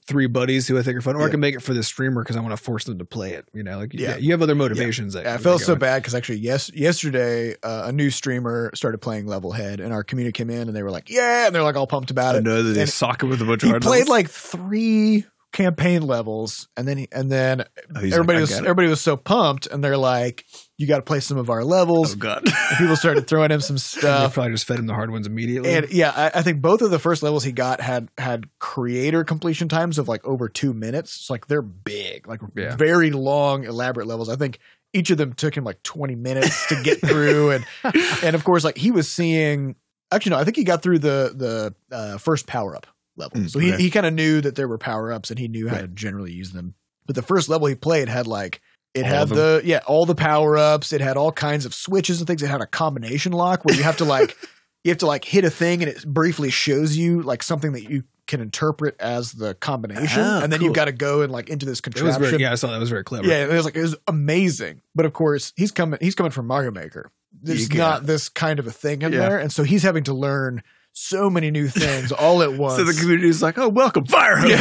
three buddies who I think are fun, or Yeah. I can make it for the streamer because I want to force them to play it. You know, like Yeah. yeah, you have other motivations. That Yeah, I keep felt it so going. bad because actually, yes, yesterday uh, a new streamer started playing Levelhead, and our community came in and they were like, "Yeah!" and they're like all pumped about I it. know that they And sock it with a bunch of he hard played levels. like three campaign levels, and then he, and then Oh, he's everybody like, I was get it. everybody was so pumped, and they're like, "You got to play some of our levels." Oh god. And people started throwing him some They stuff. probably just fed him the hard ones immediately. And yeah, I, I think both of the first levels he got had had creator completion times of like over two minutes. It's like they're big, like Yeah. very long, elaborate levels. I think each of them took him like twenty minutes to get through, and and of course, like he was seeing. Actually, no, I think he got through the the uh, first power up level, Mm, so he okay. he kind of knew that there were power ups, and he knew how Right. to generally use them. But the first level he played had like. It All had of them? the yeah all the power ups. It had all kinds of switches and things. It had a combination lock where you have to like you have to like hit a thing and it briefly shows you like something that you can interpret as the combination, Ah, and then cool. you've got to go and like into this it was contraption. very, yeah, I saw that. It was very clever. Yeah, it was like it was amazing. But of course, he's coming. He's coming from Mario Maker. There's You can't- not this kind of a thing in Yeah. there, and so he's having to learn so many new things all at once. So the community is like, oh, welcome, fire hose.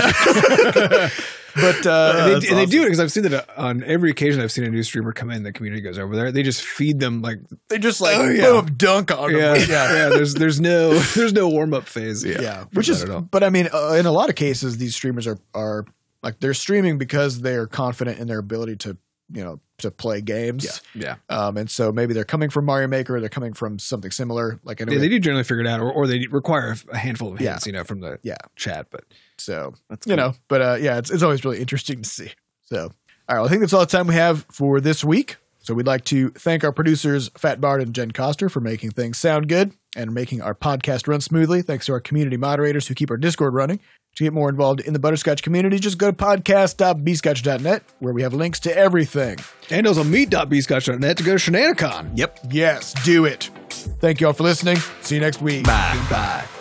but uh, And they, that's and they do awesome. it because I've seen that on every occasion I've seen a new streamer come in, the community goes over there. They just feed them like they just like Oh, yeah. boom dunk on yeah, him. yeah, yeah. There's there's no there's no warm up phase. Yeah, which Not is, at all. but I mean, uh, in a lot of cases, these streamers are are like they're streaming because they are confident in their ability to you know to play games. yeah. Um, and so maybe they're coming from Mario Maker, or they're coming from something similar. Like Yeah, anyway, they do generally figure it out, or, or they require a handful of Yeah. hints, you know, from the Yeah. chat. But so That's you cool. know, but uh, yeah, it's it's always really interesting to see. So all right, well, I think that's all the time we have for this week. So we'd like to thank our producers, Fat Bard and Jen Coster, for making things sound good and making our podcast run smoothly. Thanks to our community moderators who keep our Discord running. To get more involved in the Butterscotch community, just go to podcast dot b scotch dot net, where we have links to everything. and also meet dot b scotch dot net to go to Shenanacon. Yep. Yes, do it. Thank you all for listening. See you next week. Bye. Bye.